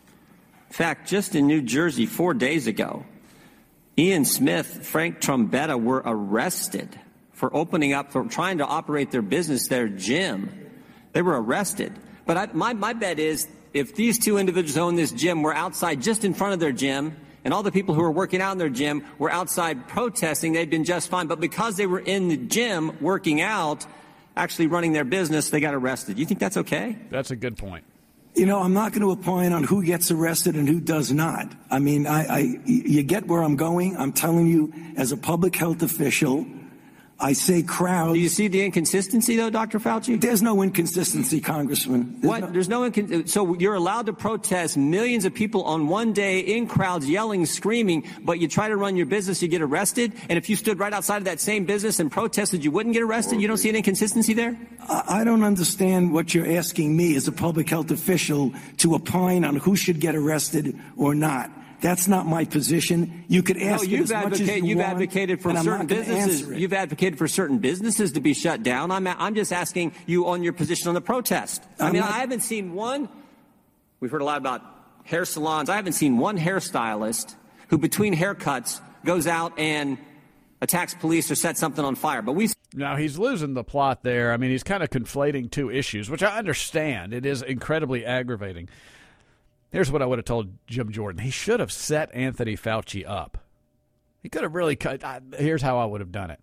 In fact, just in New Jersey four days ago, Ian Smith, Frank Trombetta were arrested for opening up, for trying to operate their business, their gym. They were arrested. But I, my, my bet is if these two individuals who own this gym were outside just in front of their gym, and all the people who were working out in their gym were outside protesting, they'd been just fine. But because they were in the gym working out, actually running their business, they got arrested. You think that's okay? That's a good point. You know, I'm not going to opine on who gets arrested and who does not. I mean, I, I, you get where I'm going. I'm telling you, as a public health official, I say crowds. Do you see the inconsistency, though, Doctor Fauci? There's no inconsistency, Congressman. There's what? No... There's no incon- So you're allowed to protest millions of people on one day in crowds yelling, screaming, but you try to run your business, you get arrested? And if you stood right outside of that same business and protested, you wouldn't get arrested? You don't see an inconsistency there? I don't understand what you're asking me as a public health official to opine on who should get arrested or not. That's not my position. You could ask no, you've it as much as you You've want, advocated for and I'm certain not gonna businesses. answer it. You've advocated for certain businesses to be shut down. I'm I'm just asking you on your position on the protest. I I'm mean, not... I haven't seen one. We've heard a lot about hair salons. I haven't seen one hairstylist who, between haircuts, goes out and attacks police or sets something on fire. But we. Now, he's losing the plot there. I mean, he's kind of conflating two issues, which I understand. It is incredibly aggravating. Here's what I would have told Jim Jordan. He should have set Anthony Fauci up. He could have really cut. I, here's how I would have done it.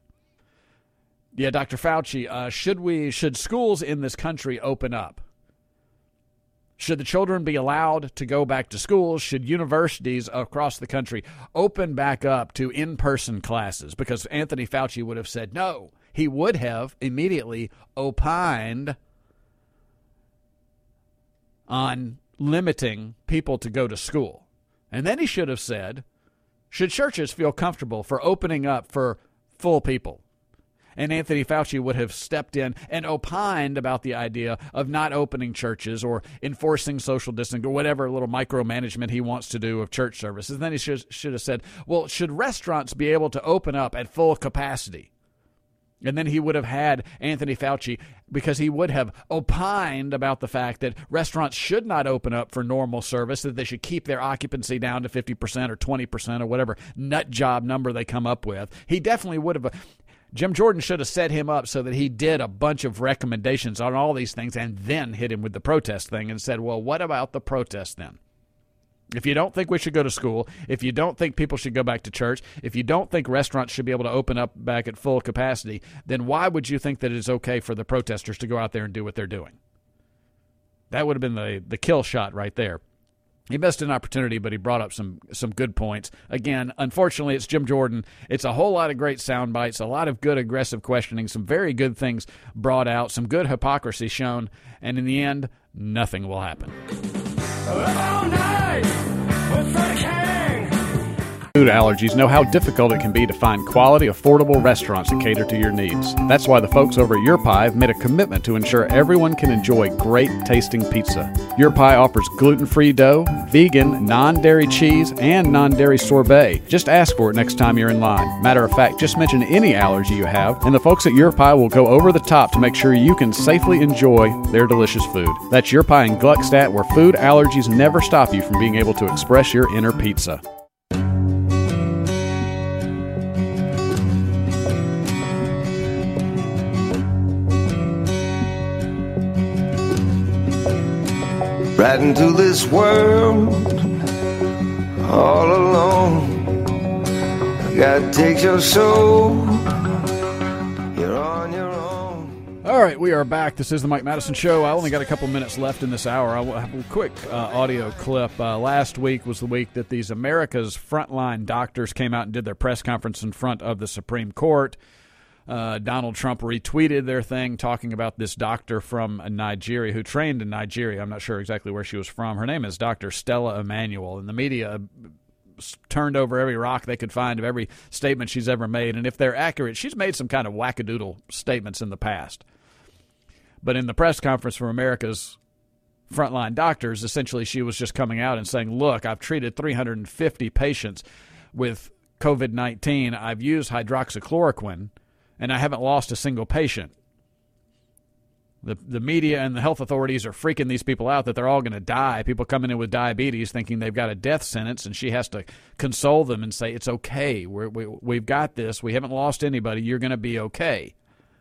Yeah, Doctor Fauci, uh, should we? Should schools in this country open up? Should the children be allowed to go back to school? Should universities across the country open back up to in-person classes? Because Anthony Fauci would have said no. He would have immediately opined on limiting people to go to school. And then he should have said, should churches feel comfortable for opening up for full people? And Anthony Fauci would have stepped in and opined about the idea of not opening churches or enforcing social distancing or whatever little micromanagement he wants to do of church services. And then he should, should have said, well, should restaurants be able to open up at full capacity? And then he would have had Anthony Fauci, because he would have opined about the fact that restaurants should not open up for normal service, that they should keep their occupancy down to fifty percent or twenty percent or whatever nut job number they come up with. He definitely would have. Jim Jordan should have set him up so that he did a bunch of recommendations on all these things and then hit him with the protest thing and said, well, what about the protest then? If you don't think we should go to school, if you don't think people should go back to church, if you don't think restaurants should be able to open up back at full capacity, then why would you think that it's okay for the protesters to go out there and do what they're doing? That would have been the, the kill shot right there. He missed an opportunity, but he brought up some some good points. Again, unfortunately, it's Jim Jordan. It's a whole lot of great sound bites, a lot of good aggressive questioning, some very good things brought out, some good hypocrisy shown, and in the end, nothing will happen. All night with the king. Food allergies know how difficult it can be to find quality, affordable restaurants that cater to your needs. That's why the folks over at Your Pie have made a commitment to ensure everyone can enjoy great tasting pizza. Your Pie offers gluten-free dough, vegan, non-dairy cheese, and non-dairy sorbet. Just ask for it next time you're in line. Matter of fact, just mention any allergy you have, and the folks at Your Pie will go over the top to make sure you can safely enjoy their delicious food. That's Your Pie in Gluckstadt, where food allergies never stop you from being able to express your inner pizza. Right into this world all alone. God takes your soul. You're on your own. All right, we are back. This is the Mike Madison Show. I only got a couple minutes left in this hour. I will have a quick uh, audio clip. Uh, last week was the week that these America's frontline doctors came out and did their press conference in front of the Supreme Court. Uh, Donald Trump retweeted their thing talking about this doctor from Nigeria who trained in Nigeria. I'm not sure exactly where she was from. Her name is Doctor Stella Emanuel, and the media turned over every rock they could find of every statement she's ever made. And if they're accurate, she's made some kind of wackadoodle statements in the past. But in the press conference for America's frontline doctors, essentially she was just coming out and saying, look, I've treated three hundred fifty patients with COVID nineteen. I've used hydroxychloroquine, and I haven't lost a single patient. The the media and the health authorities are freaking these people out that they're all going to die. People coming in with diabetes thinking they've got a death sentence, and she has to console them and say, it's okay. We're, we, we've got this. We haven't lost anybody. You're going to be okay.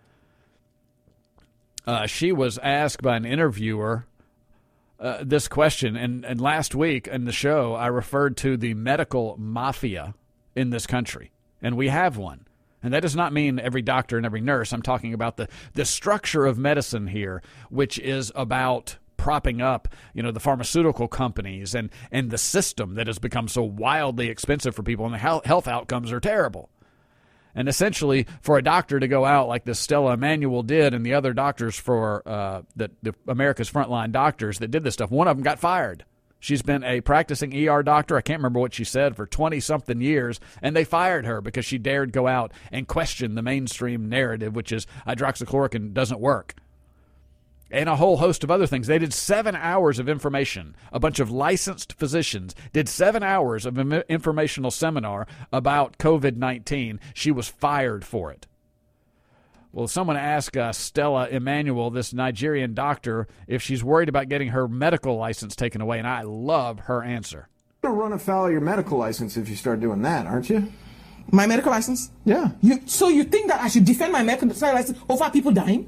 Uh, she was asked by an interviewer uh, this question, and, and last week in the show I referred to the medical mafia in this country, and we have one. And that does not mean every doctor and every nurse. I'm talking about the, the structure of medicine here, which is about propping up, you know, the pharmaceutical companies and, and the system that has become so wildly expensive for people, and the health outcomes are terrible. And essentially, for a doctor to go out like this Stella Emanuel did, and the other doctors for uh, the, the America's frontline doctors that did this stuff, one of them got fired. She's been a practicing E R doctor, I can't remember what she said, for twenty-something years, and they fired her because she dared go out and question the mainstream narrative, which is hydroxychloroquine doesn't work. And a whole host of other things. They did seven hours of information. A bunch of licensed physicians did seven hours of an informational seminar about COVID nineteen. She was fired for it. Well, someone asked uh, Stella Emanuel, this Nigerian doctor, if she's worried about getting her medical license taken away, and I love her answer. You're going to run afoul of your medical license if you start doing that, aren't you? My medical license? Yeah. You, so you think that I should defend my medical license over people dying?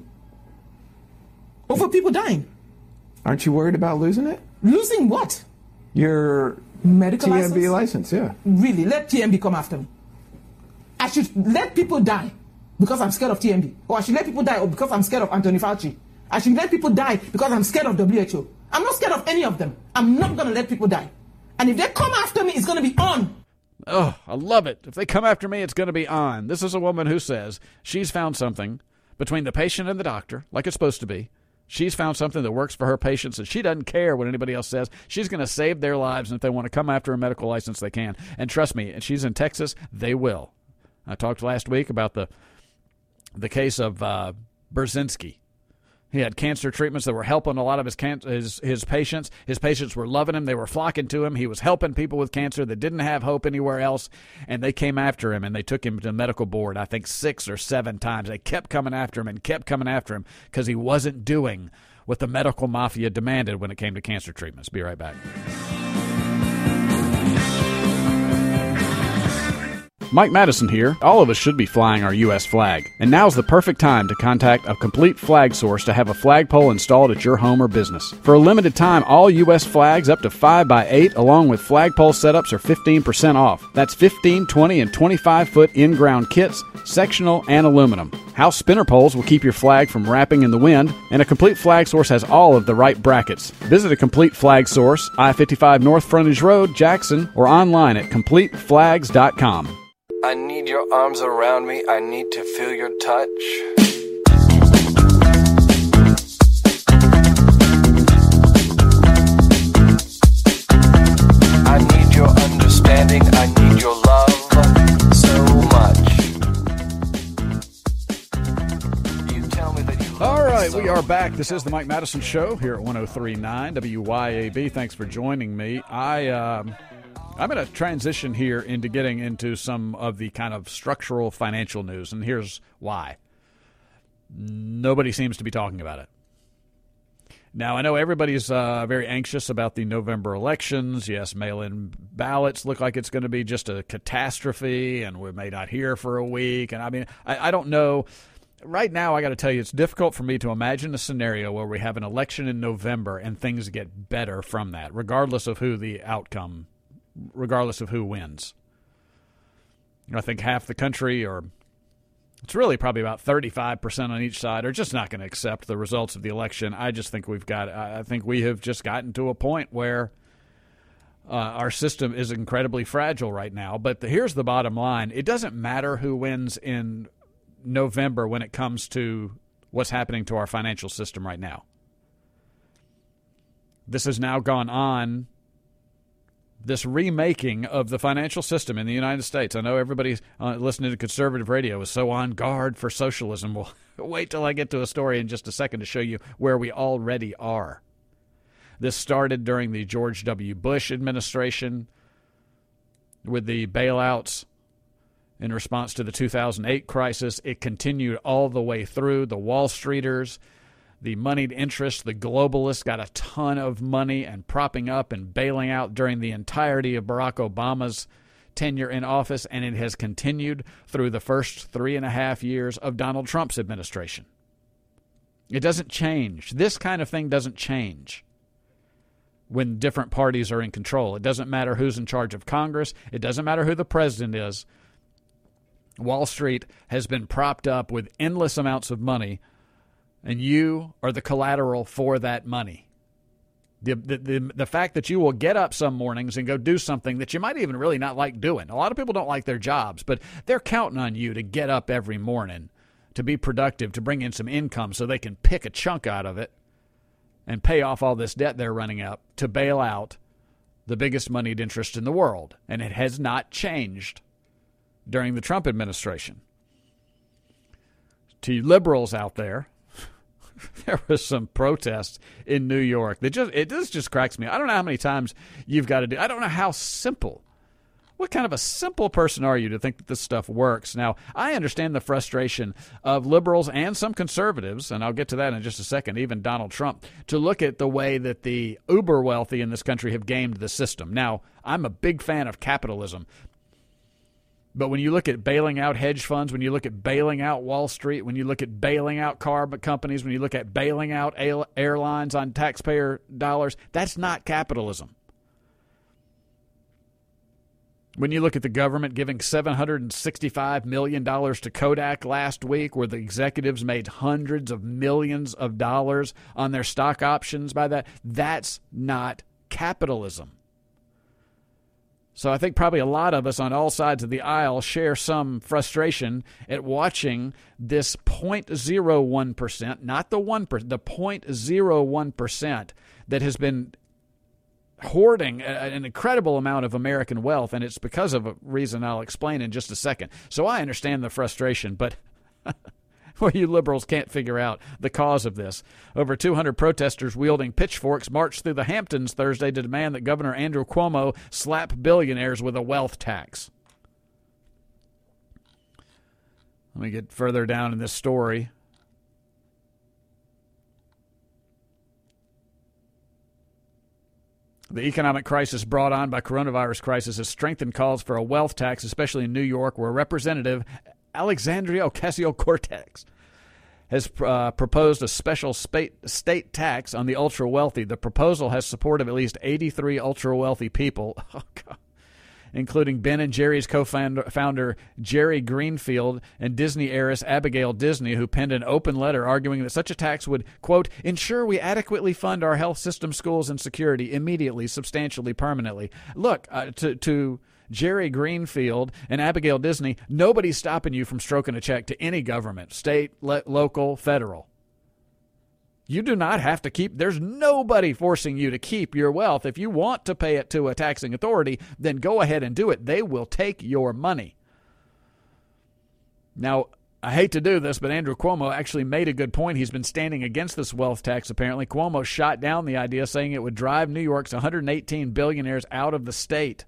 Over people dying? Aren't you worried about losing it? Losing what? Your medical T M B license? license, yeah. Really? Let T M B come after me. I should let people die because I'm scared of T M B. Or I should let people die because I'm scared of Anthony Fauci. I should let people die because I'm scared of W H O. I'm not scared of any of them. I'm not going to let people die. And if they come after me, it's going to be on. Oh, I love it. If they come after me, it's going to be on. This is a woman who says she's found something between the patient and the doctor, like it's supposed to be. She's found something that works for her patients, and she doesn't care what anybody else says. She's going to save their lives, and if they want to come after a medical license, they can. And trust me, and she's in Texas, they will. I talked last week about the the case of uh, Brzezinski. He had cancer treatments that were helping a lot of his, can- his his patients. His patients were loving him. They were flocking to him. He was helping people with cancer that didn't have hope anywhere else, and they came after him, and they took him to the medical board, I think six or seven times. They kept coming after him and kept coming after him because he wasn't doing what the medical mafia demanded when it came to cancer treatments. Be right back. Mike Madison here. All of us should be flying our U S flag, and now's the perfect time to contact a Complete Flag Source to have a flagpole installed at your home or business. For a limited time, all U S flags up to five by eight along with flagpole setups are fifteen percent off. That's fifteen, twenty, and twenty-five foot in-ground kits, sectional, and aluminum. House spinner poles will keep your flag from wrapping in the wind, and a Complete Flag Source has all of the right brackets. Visit a Complete Flag Source, I fifty-five North Frontage Road, Jackson, or online at complete flags dot com. I need your arms around me. I need to feel your touch. I need your understanding. I need your love so much. You tell me that you love All right, me so we are back. This is the Mike Madison Show here at one oh three point nine W Y A B. Thanks for joining me. I... Um, I'm going to transition here into getting into some of the kind of structural financial news, and here's why. Nobody seems to be talking about it. Now, I know everybody's uh, very anxious about the November elections. Yes, mail-in ballots look like it's going to be just a catastrophe, and we may not hear for a week. And I mean, I, I don't know. Right now, I got to tell you, it's difficult for me to imagine a scenario where we have an election in November and things get better from that, regardless of who the outcome regardless of who wins. I think half the country, or it's really probably about thirty-five percent on each side, are just not going to accept the results of the election. I just think we've got, I think we have just gotten to a point where uh, our system is incredibly fragile right now. But the, here's the bottom line. It doesn't matter who wins in November when it comes to what's happening to our financial system right now. This has now gone on, this remaking of the financial system in the United States. I know everybody uh, listening to conservative radio is so on guard for socialism. Well, wait till I get to a story in just a second to show you where we already are. This started during the George W. Bush administration with the bailouts in response to the two thousand eight crisis. It continued all the way through. The Wall Streeters, the moneyed interests, the globalists got a ton of money and propping up and bailing out during the entirety of Barack Obama's tenure in office, and it has continued through the first three and a half years of Donald Trump's administration. It doesn't change. This kind of thing doesn't change when different parties are in control. It doesn't matter who's in charge of Congress. It doesn't matter who the president is. Wall Street has been propped up with endless amounts of money, and you are the collateral for that money. The, the, the, the fact that you will get up some mornings and go do something that you might even really not like doing. A lot of people don't like their jobs, but they're counting on you to get up every morning, to be productive, to bring in some income so they can pick a chunk out of it and pay off all this debt they're running up to bail out the biggest moneyed interest in the world. And it has not changed during the Trump administration. To you liberals out there, there was some protests in New York. They just it this just cracks me. I don't know how many times you've got to do. I don't know how simple. What kind of a simple person are you to think that this stuff works? Now, I understand the frustration of liberals and some conservatives, and I'll get to that in just a second, even Donald Trump, to look at the way that the uber wealthy in this country have gamed the system. Now, I'm a big fan of capitalism. But when you look at bailing out hedge funds, when you look at bailing out Wall Street, when you look at bailing out car companies, when you look at bailing out airlines on taxpayer dollars, that's not capitalism. When you look at the government giving seven hundred sixty-five million dollars to Kodak last week, where the executives made hundreds of millions of dollars on their stock options by that, that's not capitalism. So I think probably a lot of us on all sides of the aisle share some frustration at watching this zero point zero one percent, not the one percent, the zero point zero one percent that has been hoarding an incredible amount of American wealth, and it's because of a reason I'll explain in just a second. So I understand the frustration, but well, you liberals can't figure out the cause of this. Over two hundred protesters wielding pitchforks marched through the Hamptons Thursday to demand that Governor Andrew Cuomo slap billionaires with a wealth tax. Let me get further down in this story. The economic crisis brought on by coronavirus crisis has strengthened calls for a wealth tax, especially in New York, where Representative Alexandria Ocasio-Cortez has uh, proposed a special state, state tax on the ultra-wealthy. The proposal has support of at least eighty-three ultra-wealthy people, oh, God, including Ben and Jerry's co-founder Jerry Greenfield and Disney heiress Abigail Disney, who penned an open letter arguing that such a tax would, quote, ensure we adequately fund our health system, schools, and security immediately, substantially, permanently. Look, uh, to... to Jerry Greenfield and Abigail Disney, nobody's stopping you from stroking a check to any government, state, le- local, federal. You do not have to keep, there's nobody forcing you to keep your wealth. If you want to pay it to a taxing authority, then go ahead and do it. They will take your money. Now, I hate to do this, but Andrew Cuomo actually made a good point. He's been standing against this wealth tax, apparently. Cuomo shot down the idea, saying it would drive New York's one hundred eighteen billionaires out of the state.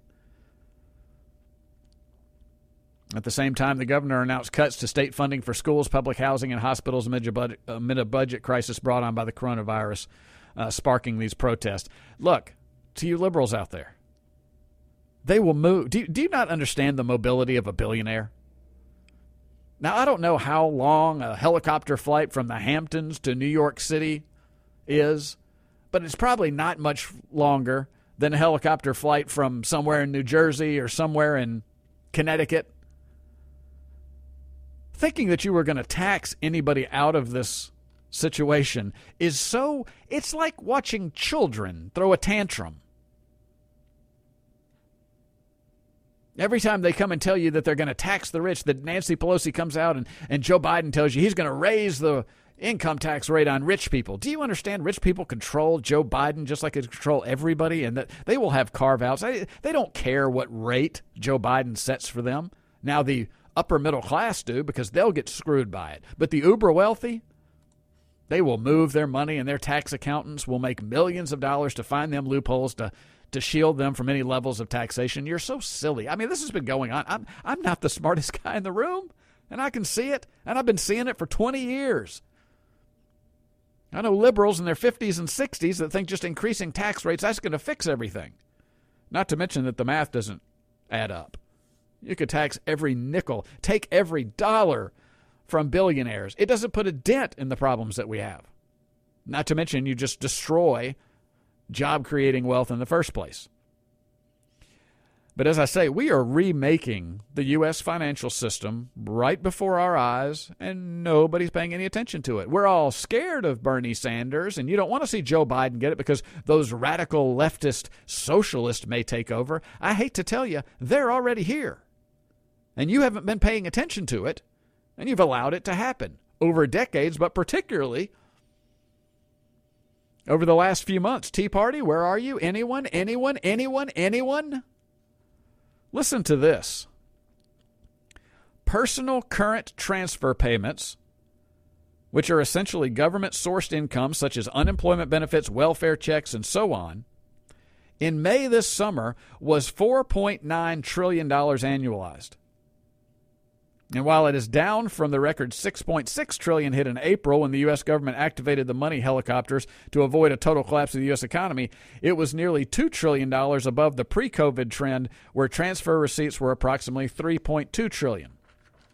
At the same time, the governor announced cuts to state funding for schools, public housing, and hospitals amid a budget, amid a budget crisis brought on by the coronavirus, uh, sparking these protests. Look, to you liberals out there, they will move. Do you, do you not understand the mobility of a billionaire? Now, I don't know how long a helicopter flight from the Hamptons to New York City is, but it's probably not much longer than a helicopter flight from somewhere in New Jersey or somewhere in Connecticut thinking that you were going to tax anybody out of this situation is so, it's like watching children throw a tantrum. Every time they come and tell you that they're going to tax the rich, that Nancy Pelosi comes out and, and Joe Biden tells you he's going to raise the income tax rate on rich people. Do you understand rich people control Joe Biden just like they control everybody, and that they will have carve-outs? They, they don't care what rate Joe Biden sets for them. Now, the upper middle class do, because they'll get screwed by it. But the uber wealthy, they will move their money, and their tax accountants will make millions of dollars to find them loopholes to to shield them from any levels of taxation. You're so silly. I mean, this has been going on. I'm I'm not the smartest guy in the room, and I can see it, and I've been seeing it for twenty years. I know liberals in their fifties and sixties that think just increasing tax rates, that's going to fix everything. Not to mention that the math doesn't add up. You could tax every nickel, take every dollar from billionaires. It doesn't put a dent in the problems that we have. Not to mention you just destroy job-creating wealth in the first place. But as I say, we are remaking the U S financial system right before our eyes, and nobody's paying any attention to it. We're all scared of Bernie Sanders, and you don't want to see Joe Biden get it because those radical leftist socialists may take over. I hate to tell you, they're already here. And you haven't been paying attention to it, and you've allowed it to happen over decades, but particularly over the last few months. Tea Party, where are you? Anyone? Anyone? Anyone? Anyone? Listen to this. Personal current transfer payments, which are essentially government-sourced income such as unemployment benefits, welfare checks, and so on, in May this summer was four point nine trillion dollars annualized. And while it is down from the record six point six trillion dollars hit in April when the U S government activated the money helicopters to avoid a total collapse of the U S economy, it was nearly two trillion dollars above the pre-COVID trend where transfer receipts were approximately three point two trillion dollars.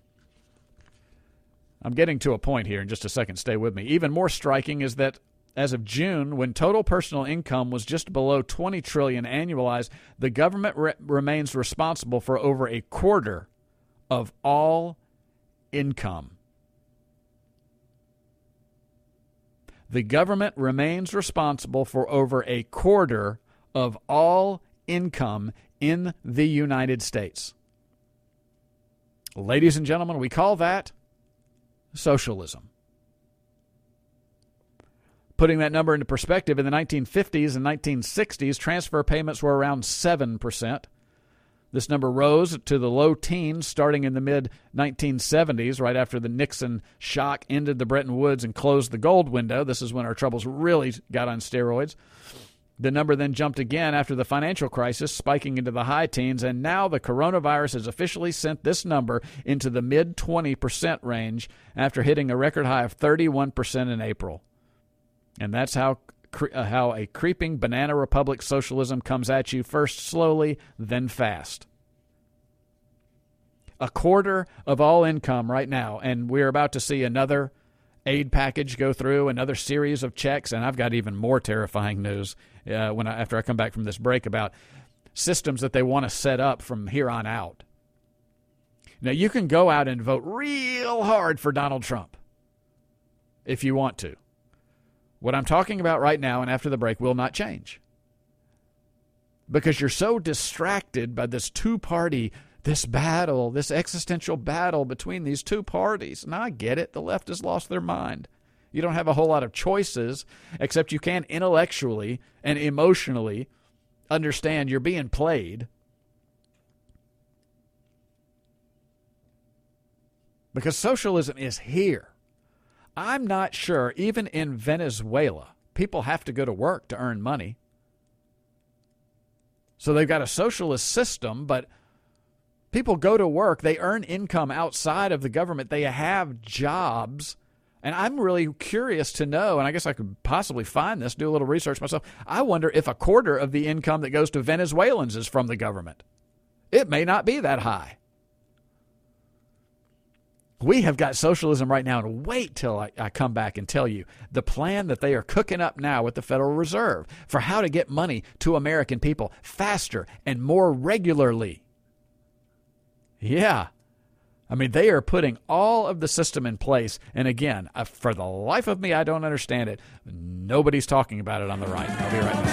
I'm getting to a point here in just a second. Stay with me. Even more striking is that as of June, when total personal income was just below twenty trillion dollars annualized, the government re- remains responsible for over a quarter of all income. The government remains responsible for over a quarter of all income in the United States. Ladies and gentlemen, we call that socialism. Putting that number into perspective, in the nineteen fifties and nineteen sixties, transfer payments were around seven percent. This number rose to the low teens starting in the mid nineteen seventies, right after the Nixon shock ended the Bretton Woods and closed the gold window. This is when our troubles really got on steroids. The number then jumped again after the financial crisis, spiking into the high teens, and now the coronavirus has officially sent this number into the mid twenty percent range after hitting a record high of thirty-one percent in April. And that's how Uh, how a creeping banana republic socialism comes at you, first slowly, then fast. A quarter of all income right now, and we're about to see another aid package go through, another series of checks, and I've got even more terrifying news uh, when I, after I come back from this break about systems that they want to set up from here on out. Now, you can go out and vote real hard for Donald Trump if you want to. What I'm talking about right now and after the break will not change. Because you're so distracted by this two-party, this battle, this existential battle between these two parties. And I get it. The left has lost their mind. You don't have a whole lot of choices, except you can intellectually and emotionally understand you're being played. Because socialism is here. I'm not sure, even in Venezuela, people have to go to work to earn money. So they've got a socialist system, but people go to work. They earn income outside of the government. They have jobs. And I'm really curious to know, and I guess I could possibly find this, do a little research myself. I wonder if a quarter of the income that goes to Venezuelans is from the government. It may not be that high. We have got socialism right now, and wait till I, I come back and tell you the plan that they are cooking up now with the Federal Reserve for how to get money to American people faster and more regularly. Yeah, I mean, they are putting all of the system in place. And again, uh, for the life of me, I don't understand it. Nobody's talking about it on the right. I'll be right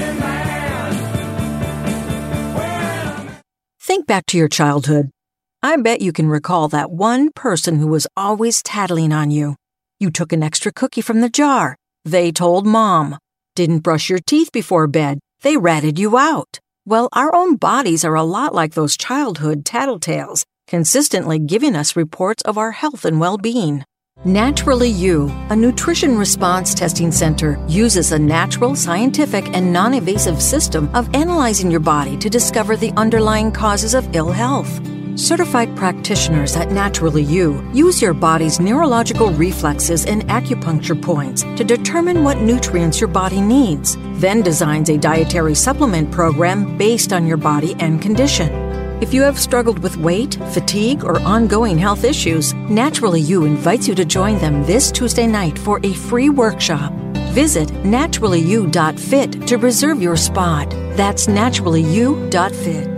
back. Think back to your childhood. I bet you can recall that one person who was always tattling on you. You took an extra cookie from the jar. They told Mom. Didn't brush your teeth before bed. They ratted you out. Well, our own bodies are a lot like those childhood tattletales, consistently giving us reports of our health and well-being. Naturally You, a nutrition response testing center, uses a natural, scientific, and non-invasive system of analyzing your body to discover the underlying causes of ill health. Certified practitioners at Naturally You use your body's neurological reflexes and acupuncture points to determine what nutrients your body needs, then designs a dietary supplement program based on your body and condition. If you have struggled with weight, fatigue, or ongoing health issues, Naturally You invites you to join them this Tuesday night for a free workshop. Visit naturally you dot fit to reserve your spot. That's naturally you dot fit.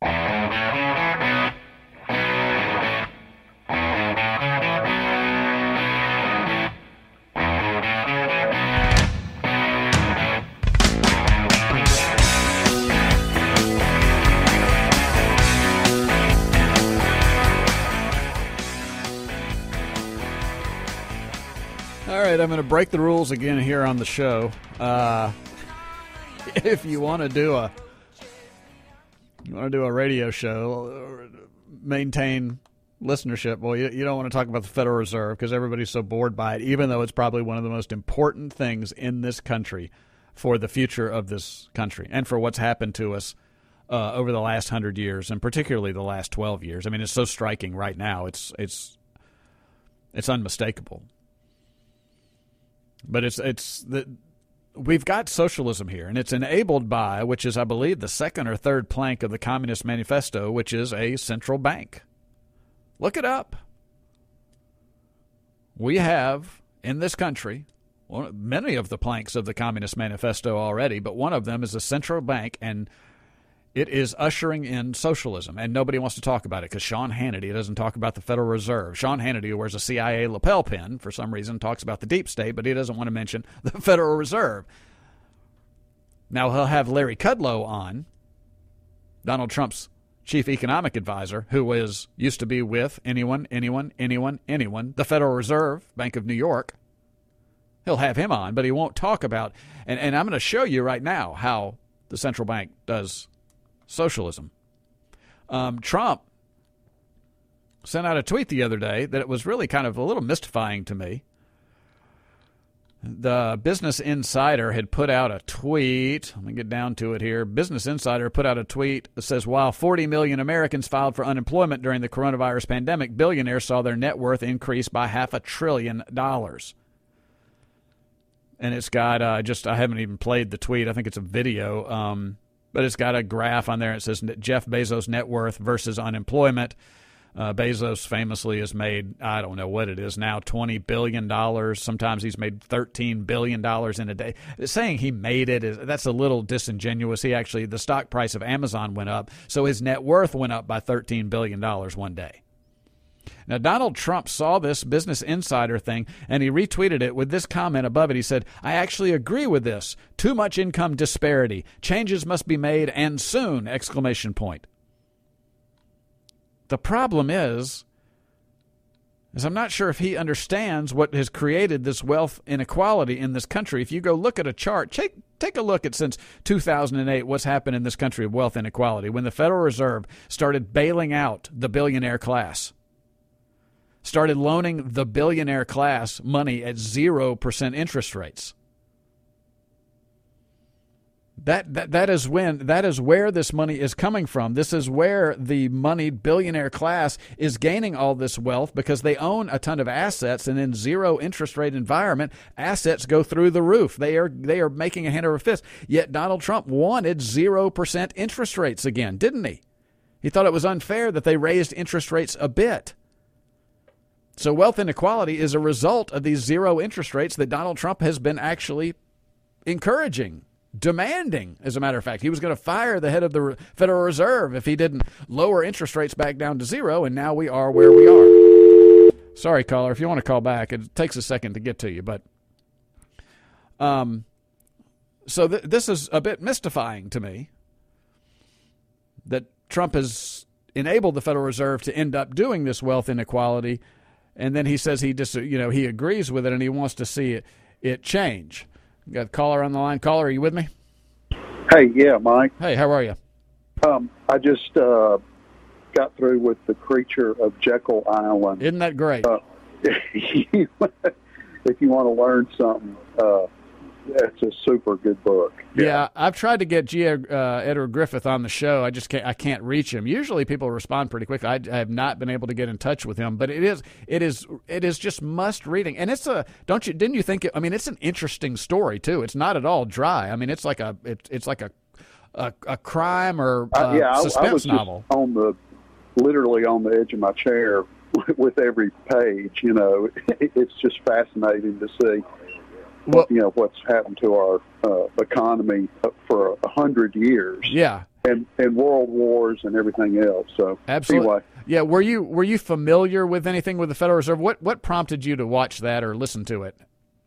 I'm going to break the rules again here on the show. Uh, if you want to do a you want to do a radio show, maintain listenership, well, you, you don't want to talk about the Federal Reserve because everybody's so bored by it, even though it's probably one of the most important things in this country for the future of this country and for what's happened to us uh, over the last hundred years, and particularly the last twelve years. I mean, it's so striking right now. It's it's it's unmistakable. But it's it's the we've got socialism here, and it's enabled by, which is, I believe, the second or third plank of the Communist Manifesto, which is a central bank. Look it up. We have in this country well, many of the planks of the Communist Manifesto already, but one of them is a central bank, and it is ushering in socialism, and nobody wants to talk about it because Sean Hannity doesn't talk about the Federal Reserve. Sean Hannity, who wears a C I A lapel pin for some reason, talks about the deep state, but he doesn't want to mention the Federal Reserve. Now he'll have Larry Kudlow on, Donald Trump's chief economic advisor, who is used to be with anyone, anyone, anyone, anyone, the Federal Reserve, Bank of New York. He'll have him on, but he won't talk about, and, and I'm going to show you right now how the central bank does socialism. Um, Trump sent out a tweet the other day that it was really kind of a little mystifying to me. The Business Insider had put out a tweet. Let me get down to it here. Business Insider put out a tweet that says, while forty million Americans filed for unemployment during the coronavirus pandemic, billionaires saw their net worth increase by half a trillion dollars. And it's got, uh, just, I haven't even played the tweet. I think it's a video. Um, But it's got a graph on there. It says Jeff Bezos' net worth versus unemployment. Uh, Bezos famously has made, I don't know what it is now, twenty billion dollars. Sometimes he's made thirteen billion dollars in a day. Saying he made it, is that's a little disingenuous. He actually, the stock price of Amazon went up, so his net worth went up by thirteen billion dollars one day. Now, Donald Trump saw this Business Insider thing, and he retweeted it with this comment above it. He said, I actually agree with this. Too much income disparity. Changes must be made, and soon, exclamation point. The problem is, is I'm not sure if he understands what has created this wealth inequality in this country. If you go look at a chart, take, take a look at since two thousand eight, what's happened in this country of wealth inequality, when the Federal Reserve started bailing out the billionaire class. Started loaning the billionaire class money at zero percent interest rates. That, that that is when that is where this money is coming from. This is where the moneyed billionaire class is gaining all this wealth because they own a ton of assets, and in zero interest rate environment, assets go through the roof. They are they are making a hand over fist. Yet Donald Trump wanted zero percent interest rates again, didn't he? He thought it was unfair that they raised interest rates a bit. So wealth inequality is a result of these zero interest rates that Donald Trump has been actually encouraging demanding, as a matter of fact. He was going to fire the head of the Federal Reserve if he didn't lower interest rates back down to zero, and now we are where we are. Sorry, caller, if you want to call back, it takes a second to get to you, but um, so th- this is a bit mystifying to me that Trump has enabled the Federal Reserve to end up doing this wealth inequality, and then he says he just, you know, he agrees with it and he wants to see it, it change. Got a caller on the line. Caller, are you with me? Hey, yeah, Mike. Hey, how are you? Um, I just uh, got through with The Creature of Jekyll Island. Isn't that great? Uh, if you want to learn something, uh, it's a super good book. Yeah, yeah I've tried to get G. Uh, Edward Griffith on the show. I just can't. I can't reach him. Usually, people respond pretty quick. I, I have not been able to get in touch with him. But it is, it is, it is just must reading. And it's a. Don't you? Didn't you think? It, I mean, it's an interesting story too. It's not at all dry. I mean, it's like a. It, it's like a, a, a crime or uh, uh, yeah, suspense I, I was novel. Just on the, literally on the edge of my chair with every page. You know, it, it's just fascinating to see. Well, you know, what's happened to our uh, economy for a hundred years. Yeah. And, and world wars and everything else. So absolutely. Anyway. Yeah. Were you were you familiar with anything with the Federal Reserve? What what prompted you to watch that or listen to it?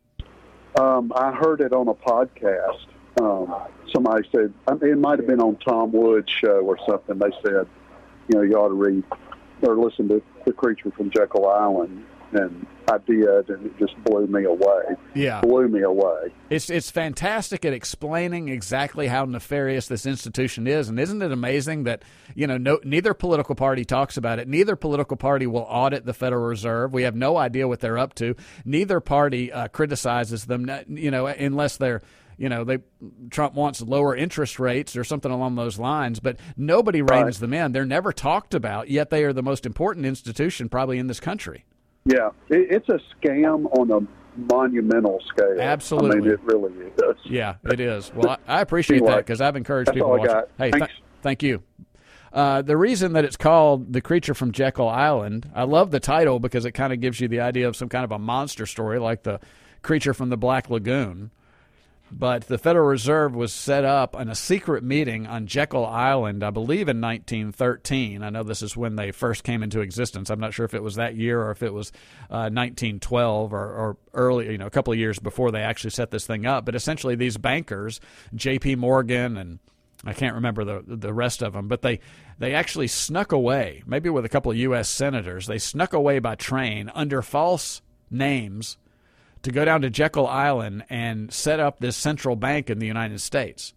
Um, I heard it on a podcast. Um, somebody said, I mean, it might have been on Tom Wood's show or something. They said, you know, you ought to read or listen to The Creature from Jekyll Island. And I did, and it just blew me away. Yeah. Blew me away. It's it's fantastic at explaining exactly how nefarious this institution is. And isn't it amazing that, you know, no, neither political party talks about it. Neither political party will audit the Federal Reserve. We have no idea what they're up to. Neither party uh, criticizes them, you know, unless they're, you know, they Trump wants lower interest rates or something along those lines. But nobody reins right. them in. They're never talked about, yet they are the most important institution probably in this country. Yeah, it, it's a scam on a monumental scale. Absolutely. I mean, it really is. Yeah, it is. Well, I, I appreciate anyway, that because I've encouraged people all to watch I got. it. Hey, Thanks. th- thank you. Uh, the reason that it's called The Creature from Jekyll Island, I love the title because it kind of gives you the idea of some kind of a monster story like the creature from the Black Lagoon. But the Federal Reserve was set up in a secret meeting on Jekyll Island, I believe in nineteen thirteen. I know this is when they first came into existence. I'm not sure if it was that year or if it was uh, nineteen twelve or, or early, you know, a couple of years before they actually set this thing up. But essentially these bankers, J P Morgan and I can't remember the the rest of them, but they, they actually snuck away, maybe with a couple of U S senators. They snuck away by train under false names to go down to Jekyll Island and set up this central bank in the United States.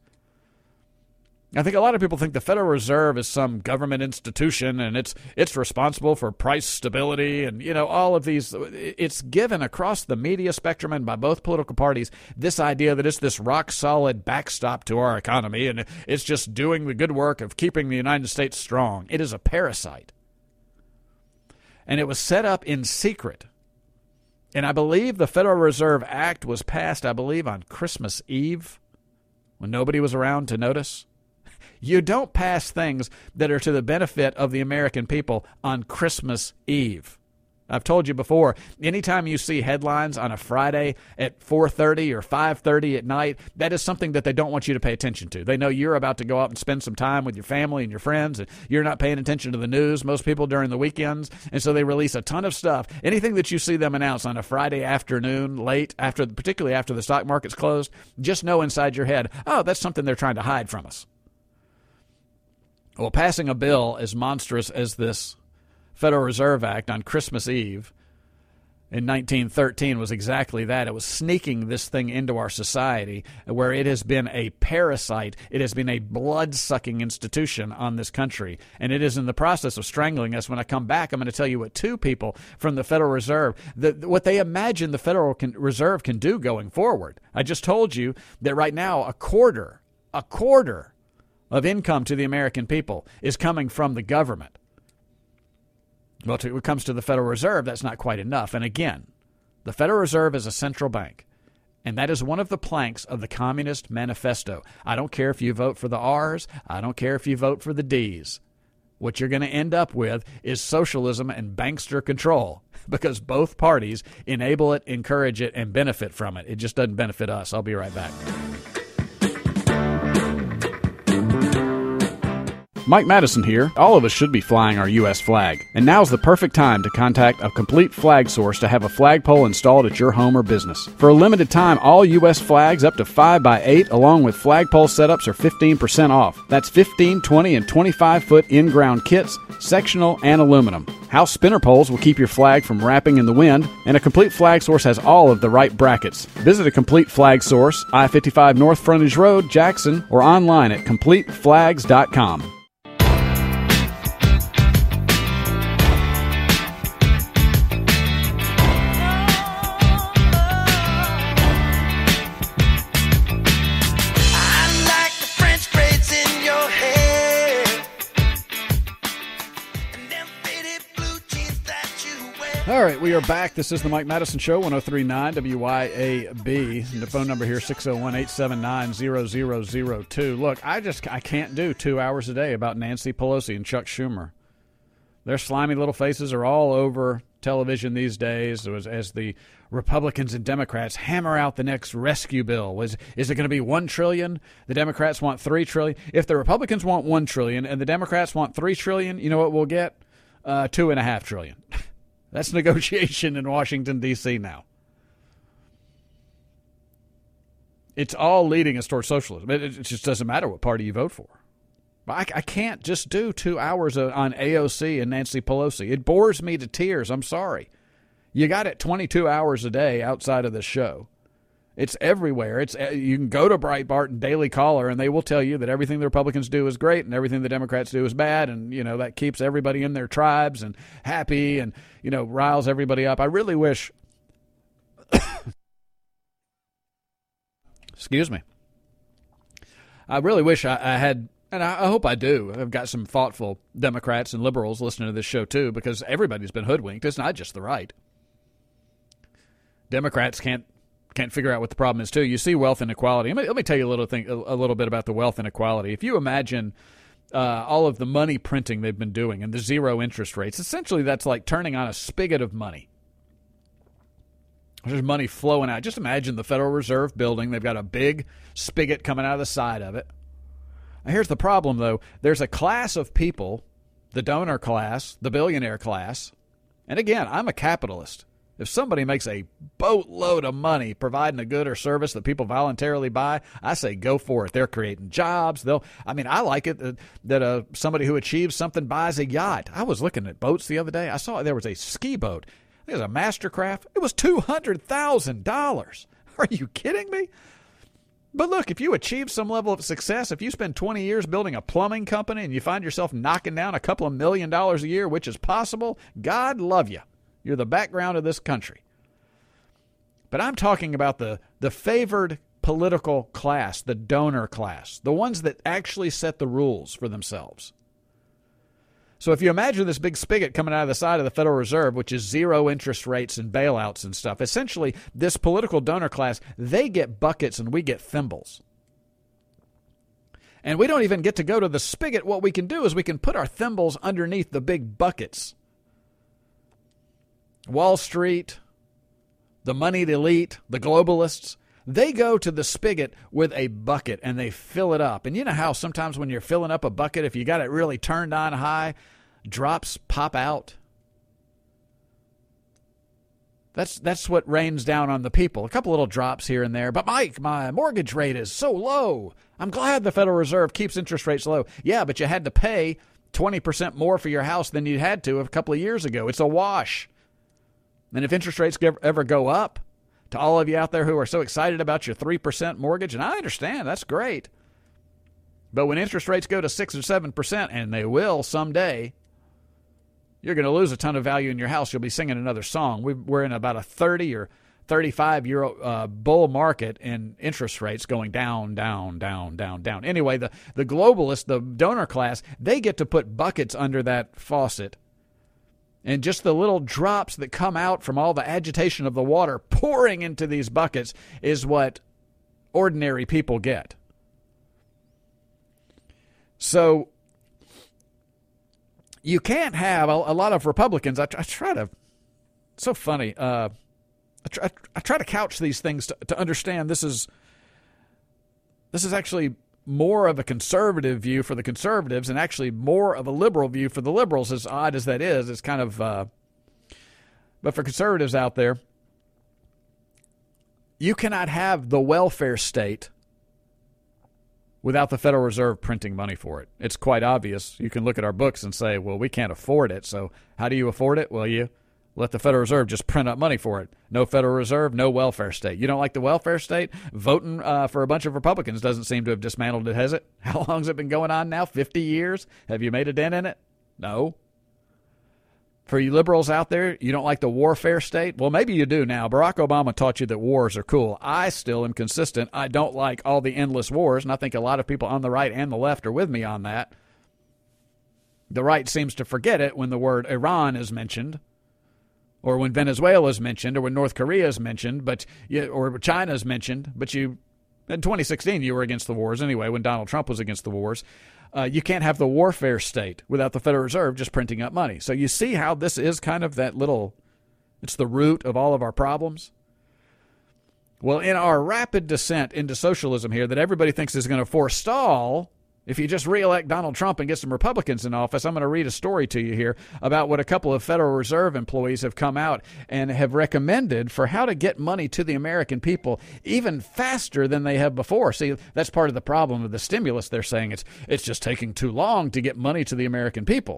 I think a lot of people think the Federal Reserve is some government institution and it's it's responsible for price stability and, you know, all of these. It's given across the media spectrum and by both political parties this idea that it's this rock-solid backstop to our economy and it's just doing the good work of keeping the United States strong. It is a parasite. And it was set up in secret. And I believe the Federal Reserve Act was passed, I believe, on Christmas Eve when nobody was around to notice. You don't pass things that are to the benefit of the American people on Christmas Eve. I've told you before, anytime you see headlines on a Friday at four thirty or five thirty at night, that is something that they don't want you to pay attention to. They know you're about to go out and spend some time with your family and your friends, and you're not paying attention to the news, most people during the weekends, and so they release a ton of stuff. Anything that you see them announce on a Friday afternoon, late, after, particularly after the stock market's closed, just know inside your head, oh, that's something they're trying to hide from us. Well, passing a bill as monstrous as this Federal Reserve Act on Christmas Eve in nineteen thirteen was exactly that. It was sneaking this thing into our society where it has been a parasite. It has been a blood-sucking institution on this country, and it is in the process of strangling us. When I come back, I'm going to tell you what two people from the Federal Reserve, the, what they imagine the Federal can, Reserve can do going forward. I just told you that right now a quarter, a quarter of income to the American people is coming from the government. Well, when it comes to the Federal Reserve, that's not quite enough. And again, the Federal Reserve is a central bank, and that is one of the planks of the Communist Manifesto. I don't care if you vote for the R's. I don't care if you vote for the D's. What you're going to end up with is socialism and bankster control because both parties enable it, encourage it, and benefit from it. It just doesn't benefit us. I'll be right back. Mike Madison here. All of us should be flying our U S flag, and now's the perfect time to contact a complete flag source to have a flagpole installed at your home or business. For a limited time, all U S flags up to five by eight along with flagpole setups are fifteen percent off. That's fifteen, twenty, and twenty-five foot in-ground kits, sectional, and aluminum. House spinner poles will keep your flag from wrapping in the wind, and a complete flag source has all of the right brackets. Visit a Complete Flag Source, I fifty-five North Frontage Road, Jackson, or online at complete flags dot com. All right, we are back. This is the Mike Madison Show, one oh three point nine W Y A B. And the phone number here, six oh one, eight seven nine, zero zero zero two. Look, I just I can't do two hours a day about Nancy Pelosi and Chuck Schumer. Their slimy little faces are all over television these days as, as the Republicans and Democrats hammer out the next rescue bill. Is, is it going to be one trillion dollars? The Democrats want three trillion dollars. If the Republicans want one trillion dollars and the Democrats want three trillion dollars, you know what we'll get? Uh, two and a half trillion dollars. That's negotiation in Washington, D C now. It's all leading us towards socialism. It, it just doesn't matter what party you vote for. I, I can't just do two hours on A O C and Nancy Pelosi. It bores me to tears. I'm sorry. You got it twenty-two hours a day outside of the show. It's everywhere. It's you can go to Breitbart and Daily Caller, and they will tell you that everything the Republicans do is great and everything the Democrats do is bad, and you know that keeps everybody in their tribes and happy, and you know riles everybody up. I really wish. Excuse me. I really wish I, I had, and I, I hope I do. I've got some thoughtful Democrats and liberals listening to this show too, because everybody's been hoodwinked. It's not just the right. Democrats can't. Can't figure out what the problem is, too. You see wealth inequality. Let me, let me tell you a little thing, a little bit about the wealth inequality. If you imagine uh, all of the money printing they've been doing and the zero interest rates, essentially that's like turning on a spigot of money. There's money flowing out. Just imagine the Federal Reserve building. They've got a big spigot coming out of the side of it. Now, here's the problem, though. There's a class of people, the donor class, the billionaire class, and again, I'm a capitalist. If somebody makes a boatload of money providing a good or service that people voluntarily buy, I say go for it. They're creating jobs. They'll. I mean, I like it that, that uh, somebody who achieves something buys a yacht. I was looking at boats the other day. I saw there was a ski boat. It was a Mastercraft. It was two hundred thousand dollars. Are you kidding me? But look, if you achieve some level of success, if you spend twenty years building a plumbing company and you find yourself knocking down a couple of million dollars a year, which is possible, God love you. You're the background of this country. But I'm talking about the, the favored political class, the donor class, the ones that actually set the rules for themselves. So if you imagine this big spigot coming out of the side of the Federal Reserve, which is zero interest rates and bailouts and stuff, essentially this political donor class, they get buckets and we get thimbles. And we don't even get to go to the spigot. What we can do is we can put our thimbles underneath the big buckets. Wall Street, the moneyed elite, the globalists, they go to the spigot with a bucket and they fill it up. And you know how sometimes when you're filling up a bucket, if you got it really turned on high, drops pop out? That's that's what rains down on the people. A couple little drops here and there. But Mike, my mortgage rate is so low. I'm glad the Federal Reserve keeps interest rates low. Yeah, but you had to pay twenty percent more for your house than you had to a couple of years ago. It's a wash. And if interest rates ever go up, to all of you out there who are so excited about your three percent mortgage, and I understand, that's great. But when interest rates go to six or seven percent, and they will someday, you're going to lose a ton of value in your house. You'll be singing another song. We're in about a thirty or thirty-five-year uh, bull market in interest rates going down, down, down, down, down. Anyway, the, the globalists, the donor class, they get to put buckets under that faucet. And just the little drops that come out from all the agitation of the water pouring into these buckets is what ordinary people get. So you can't have a, a lot of Republicans. I, I try to, it's so funny. Uh, I, try, I try to couch these things to, to understand this is, this is actually more of a conservative view for the conservatives and actually more of a liberal view for the liberals, as odd as that is. It's kind of, uh, but for conservatives out there, you cannot have the welfare state without the Federal Reserve printing money for it. It's quite obvious. You can look at our books and say, well, we can't afford it. So how do you afford it? Well, you let the Federal Reserve just print up money for it. No Federal Reserve, no welfare state. You don't like the welfare state? Voting uh, for a bunch of Republicans doesn't seem to have dismantled it, has it? How long has it been going on now? fifty years? Have you made a dent in it? No. For you liberals out there, you don't like the warfare state? Well, maybe you do now. Barack Obama taught you that wars are cool. I still am consistent. I don't like all the endless wars, and I think a lot of people on the right and the left are with me on that. The right seems to forget it when the word Iran is mentioned, or when Venezuela is mentioned, or when North Korea is mentioned, but you, or China is mentioned. But you, in twenty sixteen, you were against the wars anyway, when Donald Trump was against the wars. Uh, you can't have the warfare state without the Federal Reserve just printing up money. So you see how this is kind of that little, it's the root of all of our problems. Well, in our rapid descent into socialism here that everybody thinks is going to forestall, if you just reelect Donald Trump and get some Republicans in office, I'm going to read a story to you here about what a couple of Federal Reserve employees have come out and have recommended for how to get money to the American people even faster than they have before. See, that's part of the problem of the stimulus. They're saying it's it's just taking too long to get money to the American people.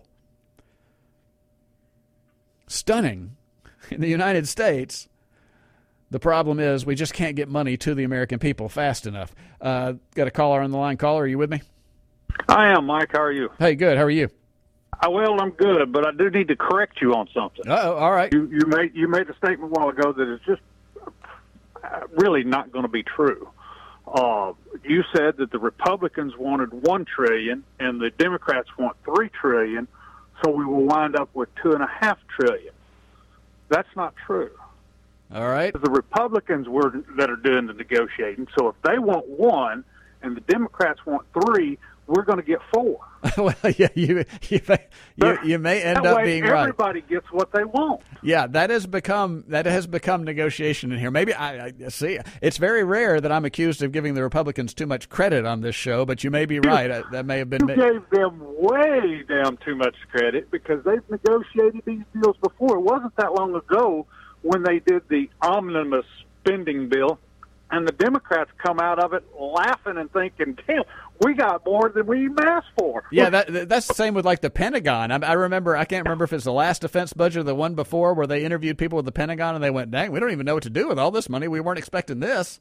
Stunning. In the United States, the problem is we just can't get money to the American people fast enough. Uh, got a caller on the line. Caller, are you with me? I am, Mike. How are you? Hey, good. How are you? Uh, well, I'm good, but I do need to correct you on something. Uh-oh, all right. You, you made you made a statement a while ago that is just uh, really not going to be true. Uh, you said that the Republicans wanted one trillion and the Democrats want three trillion, so we will wind up with two and a half trillion. That's not true. All right. The Republicans were that are doing the negotiating. So if they want one and the Democrats want three, we're going to get four. Well, yeah, you you may, you, you may end that up way being everybody right. Everybody gets what they want. Yeah, that has become that has become negotiation in here. Maybe I, I see. It's very rare that I'm accused of giving the Republicans too much credit on this show, but you may be right. I, that may have been. You gave them way damn too much credit because they've negotiated these deals before. It wasn't that long ago when they did the omnibus spending bill, and the Democrats come out of it laughing and thinking, damn, we got more than we even asked for. Yeah, that, that's the same with, like, the Pentagon. I, I remember, I can't remember if it's the last defense budget or the one before where they interviewed people with the Pentagon, and they went, dang, we don't even know what to do with all this money. We weren't expecting this.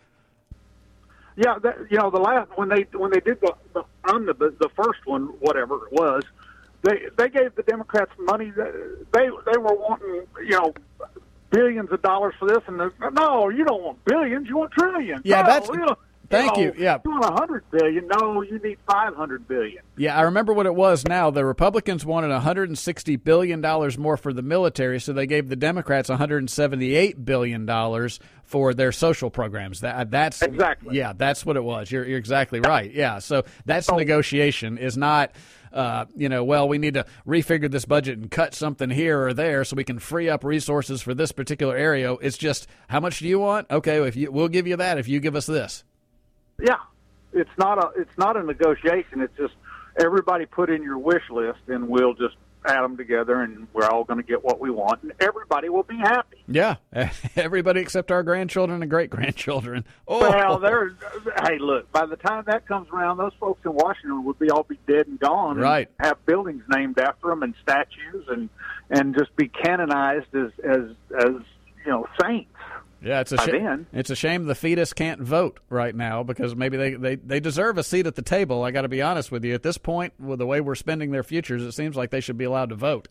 Yeah, that, you know, the last when they when they did the the, omnibus, the first one, whatever it was, they they gave the Democrats money. That they they were wanting, you know, billions of dollars for this, and no, you don't want billions, you want trillions. Yeah, no, that's. You know, Thank you. you. Yeah. You want a hundred billion? No, you need five hundred billion. Yeah, I remember what it was now. The Republicans wanted one hundred sixty billion dollars more for the military, so they gave the Democrats one hundred seventy-eight billion dollars for their social programs. That that's exactly. Yeah, that's what it was. You're you're exactly right. Yeah, so that's oh. negotiation is not. Uh, you know, well, we need to refigure this budget and cut something here or there so we can free up resources for this particular area. It's just, how much do you want? Okay, if you, we'll give you that if you give us this. Yeah, it's not a it's not a negotiation. It's just everybody put in your wish list, and we'll just add them together, and we're all going to get what we want, and everybody will be happy. Yeah, everybody except our grandchildren and great-grandchildren. Oh. Well, there's, hey, look, by the time that comes around, those folks in Washington would be all be dead and gone, right? And have buildings named after them and statues, and and just be canonized as as as you know saints. Yeah, it's a shame. It's a shame the fetus can't vote right now because maybe they, they, they deserve a seat at the table. I got to be honest with you. At this point, with the way we're spending their futures, it seems like they should be allowed to vote.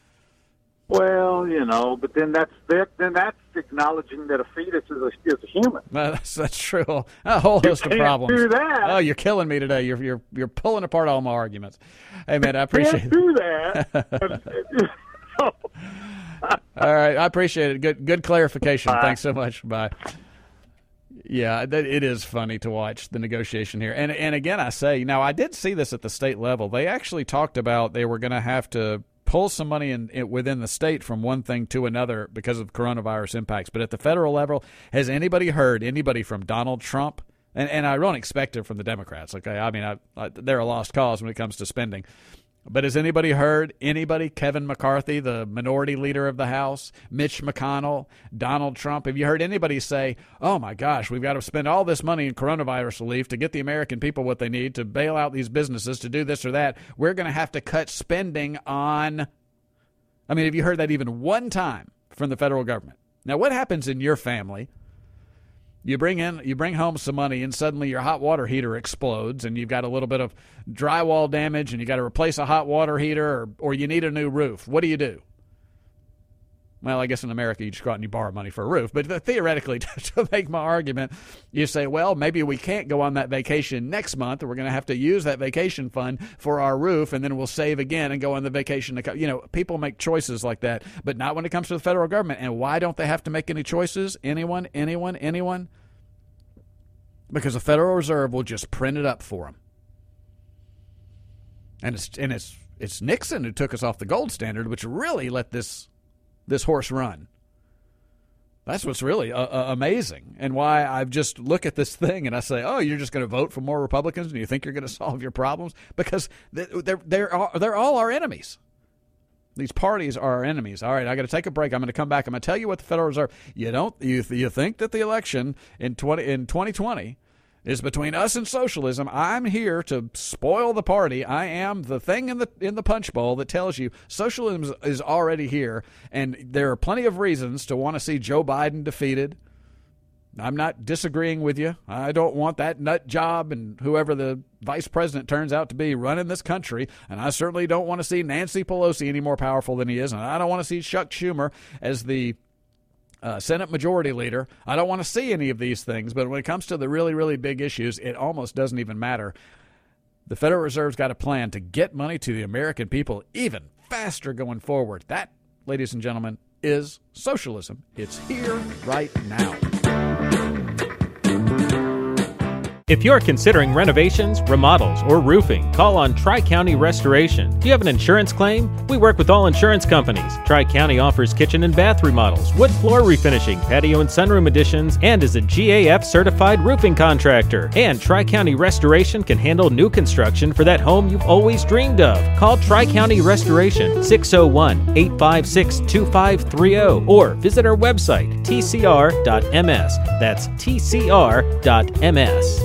Well, you know, but then that's that, then that's acknowledging that a fetus is a, is a human. Well, that's, that's true. A whole you host can't of problems. Do that. Oh, you're killing me today. You're you're you're pulling apart all my arguments. Hey, man, I appreciate can't it. do that. All right, I appreciate it. Good, good clarification. Bye. Thanks so much. Bye. Yeah, it is funny to watch the negotiation here, and and again, I say now I did see this at the state level. They actually talked about they were going to have to pull some money in, in within the state from one thing to another because of coronavirus impacts. But at the federal level, has anybody heard anybody from Donald Trump And, and I don't expect it from the Democrats. Okay, I mean, I, I, they're a lost cause when it comes to spending. But has anybody heard anybody, Kevin McCarthy, the minority leader of the House, Mitch McConnell, Donald Trump, have you heard anybody say, oh, my gosh, we've got to spend all this money in coronavirus relief to get the American people what they need to bail out these businesses, to do this or that? We're going to have to cut spending on. I mean, have you heard that even one time from the federal government? Now, what happens in your family? You bring in, you bring home some money, and suddenly your hot water heater explodes, and you've got a little bit of drywall damage, and you got to replace a hot water heater, or, or you need a new roof. What do you do? Well, I guess in America you just go out and you borrow money for a roof. But theoretically, to make my argument, you say, well, maybe we can't go on that vacation next month, or we're going to have to use that vacation fund for our roof, and then we'll save again and go on the vacation. To, you know, people make choices like that, but not when it comes to the federal government. And why don't they have to make any choices? Anyone, anyone, anyone? Because the Federal Reserve will just print it up for them. And it's and it's it's Nixon who took us off the gold standard, which really let this this horse run. That's what's really uh, uh, amazing, and why I just look at this thing and I say, "Oh, you're just going to vote for more Republicans, and you think you're going to solve your problems?" Because they're they're all, they're all our enemies. These parties are our enemies. All right, I got to take a break. I'm going to come back. I'm going to tell you what the Federal Reserve. You don't you you think that the election in twenty in twenty twenty is between us and socialism? I'm here to spoil the party. I am the thing in the in the punch bowl that tells you socialism is already here, and there are plenty of reasons to want to see Joe Biden defeated. I'm not disagreeing with you. I don't want that nut job and whoever the vice president turns out to be running this country. And I certainly don't want to see Nancy Pelosi any more powerful than he is. And I don't want to see Chuck Schumer as the uh, Senate Majority Leader. I don't want to see any of these things. But when it comes to the really, really big issues, it almost doesn't even matter. The Federal Reserve's got a plan to get money to the American people even faster going forward. That, ladies and gentlemen, is socialism. It's here right now. If you're considering renovations, remodels, or roofing, call on Tri-County Restoration. Do you have an insurance claim? We work with all insurance companies. Tri-County offers kitchen and bath remodels, wood floor refinishing, patio and sunroom additions, and is a G A F certified roofing contractor. And Tri-County Restoration can handle new construction for that home you've always dreamed of. Call Tri-County Restoration, six oh one, eight five six, two five three oh, or visit our website, T C R dot M S. That's T C R dot M S.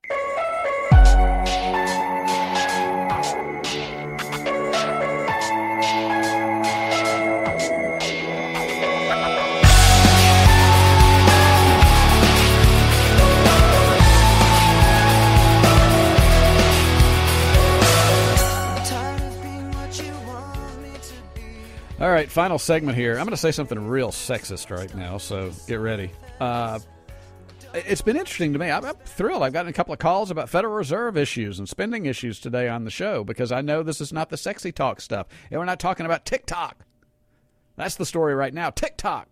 All right, final segment here. I'm going to say something real sexist right now, so get ready. Uh, it's been interesting to me. I'm, I'm thrilled. I've gotten a couple of calls about Federal Reserve issues and spending issues today on the show because I know this is not the sexy talk stuff. And we're not talking about TikTok. That's the story right now, TikTok.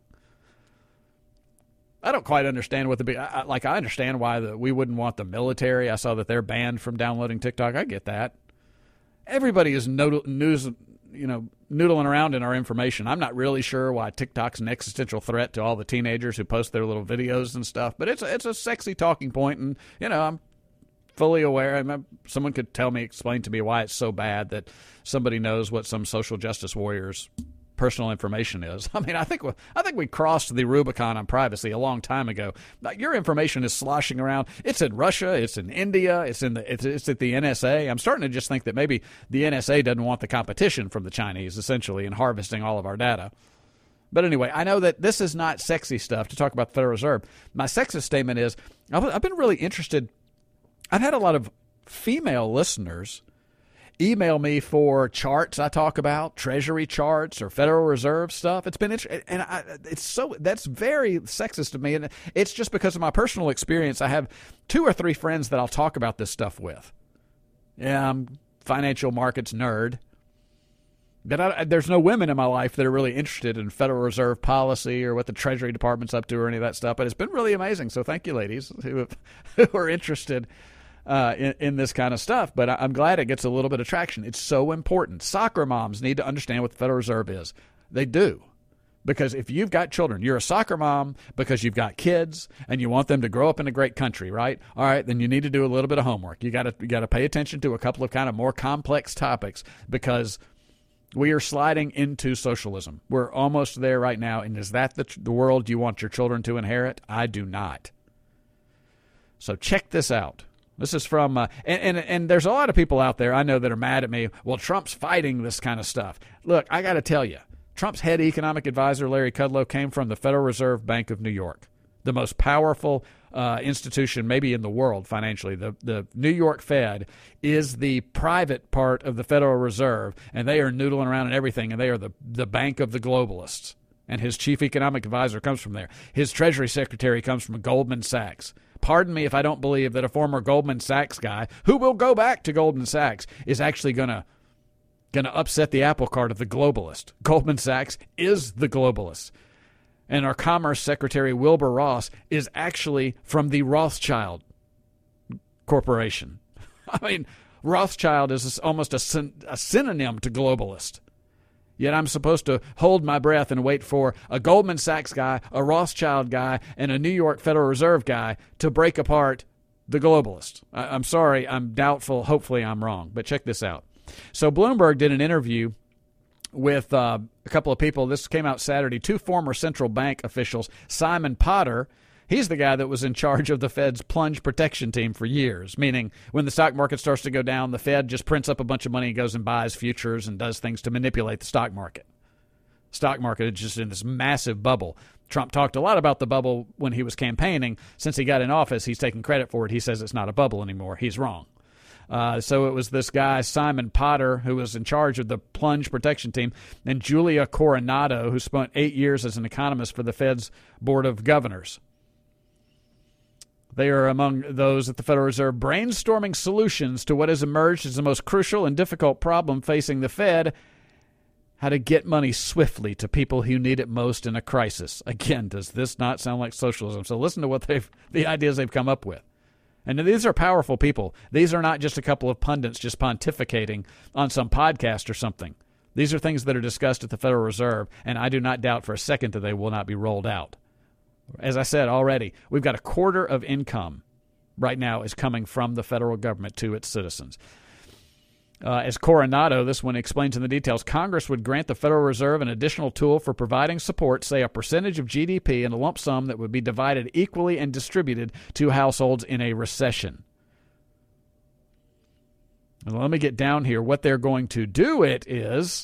I don't quite understand what the big, I, like I understand why the, we wouldn't want the military. I saw that they're banned from downloading TikTok. I get that. Everybody is no, news, you know, noodling around in our information. I'm not really sure why TikTok's an existential threat to all the teenagers who post their little videos and stuff, but it's a, it's a sexy talking point, and, you know, I'm fully aware. I mean, someone could tell me, explain to me why it's so bad that somebody knows what some social justice warrior's personal information is. I mean, I think I think we crossed the Rubicon on privacy a long time ago. Your information is sloshing around. It's in Russia. It's in India. It's in the. It's, it's at the N S A. I'm starting to just think that maybe the N S A doesn't want the competition from the Chinese, essentially, in harvesting all of our data. But anyway, I know that this is not sexy stuff to talk about the Federal Reserve. My sexist statement is I've been really interested. I've had a lot of female listeners email me for charts I talk about, Treasury charts or Federal Reserve stuff. It's been interesting, and I, it's so that's very sexist to me, and it's just because of my personal experience. I have two or three friends that I'll talk about this stuff with. Yeah, I'm a financial markets nerd, but I, there's no women in my life that are really interested in Federal Reserve policy or what the Treasury Department's up to or any of that stuff. But it's been really amazing. So thank you, ladies, who, have, who are interested Uh, in, in this kind of stuff, but I, I'm glad it gets a little bit of traction. It's so important. Soccer moms need to understand what the Federal Reserve is. They do. Because if you've got children, you're a soccer mom because you've got kids and you want them to grow up in a great country, right? All right, then you need to do a little bit of homework. You got to you got to pay attention to a couple of kind of more complex topics because we are sliding into socialism. We're almost there right now, and is that the, the world you want your children to inherit? I do not. So check this out. This is from, uh, and, and and there's a lot of people out there I know that are mad at me. Well, Trump's fighting this kind of stuff. Look, I got to tell you, Trump's head economic advisor, Larry Kudlow, came from the Federal Reserve Bank of New York, the most powerful uh, institution maybe in the world financially. The, the New York Fed is the private part of the Federal Reserve, and they are noodling around in everything, and they are the, the bank of the globalists. And his chief economic advisor comes from there. His Treasury Secretary comes from Goldman Sachs. Pardon me if I don't believe that a former Goldman Sachs guy, who will go back to Goldman Sachs, is actually going to going to upset the apple cart of the globalist. Goldman Sachs is the globalist. And our Commerce Secretary, Wilbur Ross, is actually from the Rothschild Corporation. I mean, Rothschild is almost a, syn- a synonym to globalist. Yet I'm supposed to hold my breath and wait for a Goldman Sachs guy, a Rothschild guy, and a New York Federal Reserve guy to break apart the globalists. I- I'm sorry, I'm doubtful. Hopefully I'm wrong. But check this out. So Bloomberg did an interview with uh, a couple of people. This came out Saturday. Two former central bank officials, Simon Potter. He's the guy that was in charge of the Fed's plunge protection team for years, meaning when the stock market starts to go down, the Fed just prints up a bunch of money and goes and buys futures and does things to manipulate the stock market. Stock market is just in this massive bubble. Trump talked a lot about the bubble when he was campaigning. Since he got in office, he's taking credit for it. He says it's not a bubble anymore. He's wrong. Uh, so it was this guy, Simon Potter, who was in charge of the plunge protection team, and Julia Coronado, who spent eight years as an economist for the Fed's Board of Governors. They are among those at the Federal Reserve brainstorming solutions to what has emerged as the most crucial and difficult problem facing the Fed, how to get money swiftly to people who need it most in a crisis. Again, does this not sound like socialism? So listen to what they've the ideas they've come up with. And these are powerful people. These are not just a couple of pundits just pontificating on some podcast or something. These are things that are discussed at the Federal Reserve, and I do not doubt for a second that they will not be rolled out. As I said already, we've got a quarter of income right now is coming from the federal government to its citizens. Uh, as Coronado, this one explains in the details, Congress would grant the Federal Reserve an additional tool for providing support, say a percentage of G D P in a lump sum that would be divided equally and distributed to households in a recession. And let me get down here. What they're going to do it is,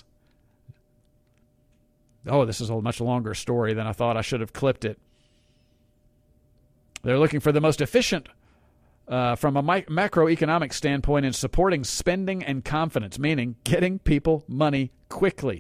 oh, this is a much longer story than I thought. I should have clipped it. They're looking for the most efficient Uh, from a mi- macroeconomic standpoint in supporting spending and confidence, meaning getting people money quickly.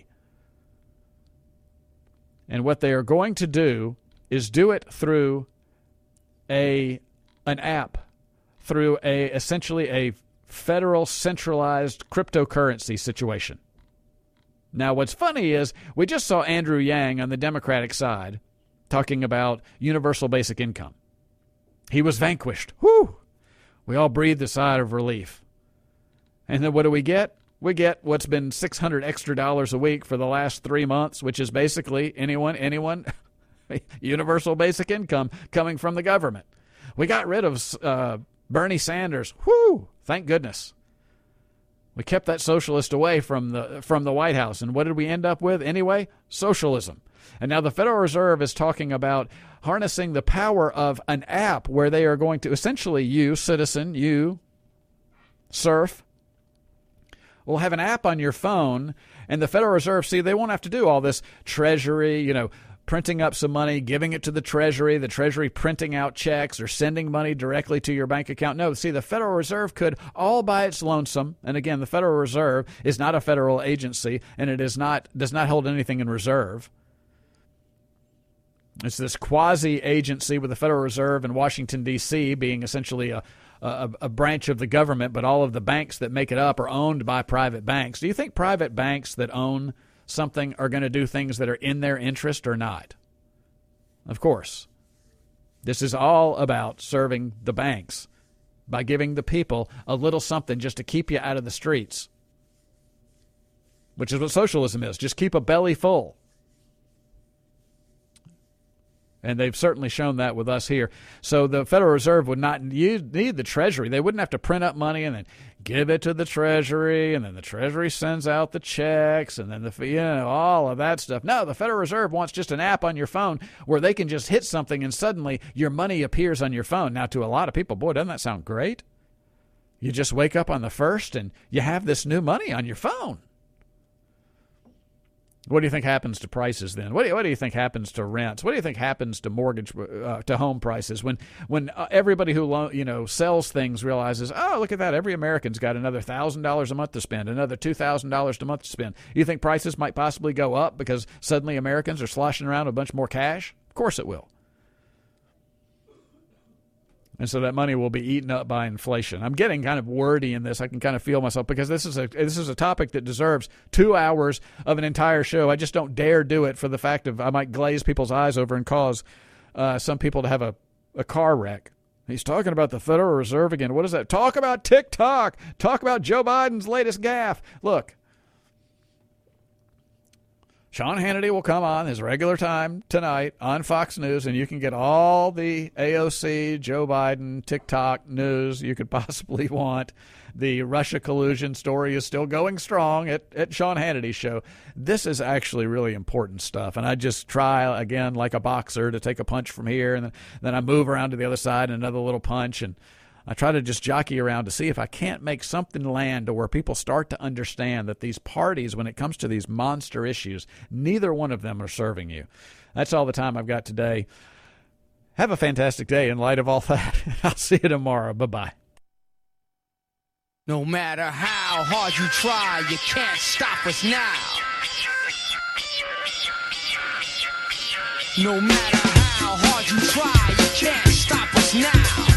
And what they are going to do is do it through a an app, through a essentially a federal centralized cryptocurrency situation. Now, what's funny is we just saw Andrew Yang on the Democratic side talking about universal basic income. He was vanquished. Whew! We all breathed a sigh of relief. And then what do we get? We get what's been six hundred extra dollars a week for the last three months, which is basically anyone, anyone, universal basic income coming from the government. We got rid of uh, Bernie Sanders. Whew! Thank goodness. We kept that socialist away from the from the White House. And what did we end up with anyway? Socialism. And now the Federal Reserve is talking about harnessing the power of an app where they are going to essentially, you, citizen, you, serf, will have an app on your phone, and the Federal Reserve, see, they won't have to do all this Treasury, you know, printing up some money, giving it to the Treasury, the Treasury printing out checks or sending money directly to your bank account. No, see, the Federal Reserve could all by its lonesome, and again, the Federal Reserve is not a federal agency, and it is not does not hold anything in reserve. It's this quasi-agency with the Federal Reserve in Washington, D C being essentially a, a, a branch of the government, but all of the banks that make it up are owned by private banks. Do you think private banks that own something are going to do things that are in their interest or not? Of course. This is all about serving the banks by giving the people a little something just to keep you out of the streets, which is what socialism is. Just keep a belly full. And they've certainly shown that with us here. So the Federal Reserve would not need the Treasury. They wouldn't have to print up money and then give it to the Treasury, and then the Treasury sends out the checks, and then the you know all of that stuff. No, the Federal Reserve wants just an app on your phone where they can just hit something and suddenly your money appears on your phone. Now, to a lot of people, boy, doesn't that sound great? You just wake up on the first and you have this new money on your phone. What do you think happens to prices then? What do you, what do you think happens to rents? What do you think happens to mortgage uh, to home prices when when uh, everybody who lo- you know sells things realizes, oh, look at that, every American's got another one thousand dollars a month to spend, another two thousand dollars a month to spend. You think prices might possibly go up because suddenly Americans are sloshing around with a bunch more cash? Of course it will. And so that money will be eaten up by inflation. I'm getting kind of wordy in this. I can kind of feel myself because this is a this is a topic that deserves two hours of an entire show. I just don't dare do it for the fact of I might glaze people's eyes over and cause uh, some people to have a, a car wreck. He's talking about the Federal Reserve again. What is that? Talk about TikTok. Talk about Joe Biden's latest gaffe. Look. Sean Hannity will come on his regular time tonight on Fox News, and you can get all the A O C, Joe Biden, TikTok news you could possibly want. The Russia collusion story is still going strong at, at Sean Hannity's show. This is actually really important stuff, and I just try, again, like a boxer, to take a punch from here, and then, then I move around to the other side and another little punch, and I try to just jockey around to see if I can't make something land to where people start to understand that these parties, when it comes to these monster issues, neither one of them are serving you. That's all the time I've got today. Have a fantastic day in light of all that. I'll see you tomorrow. Bye-bye. No matter how hard you try, you can't stop us now. No matter how hard you try, you can't stop us now.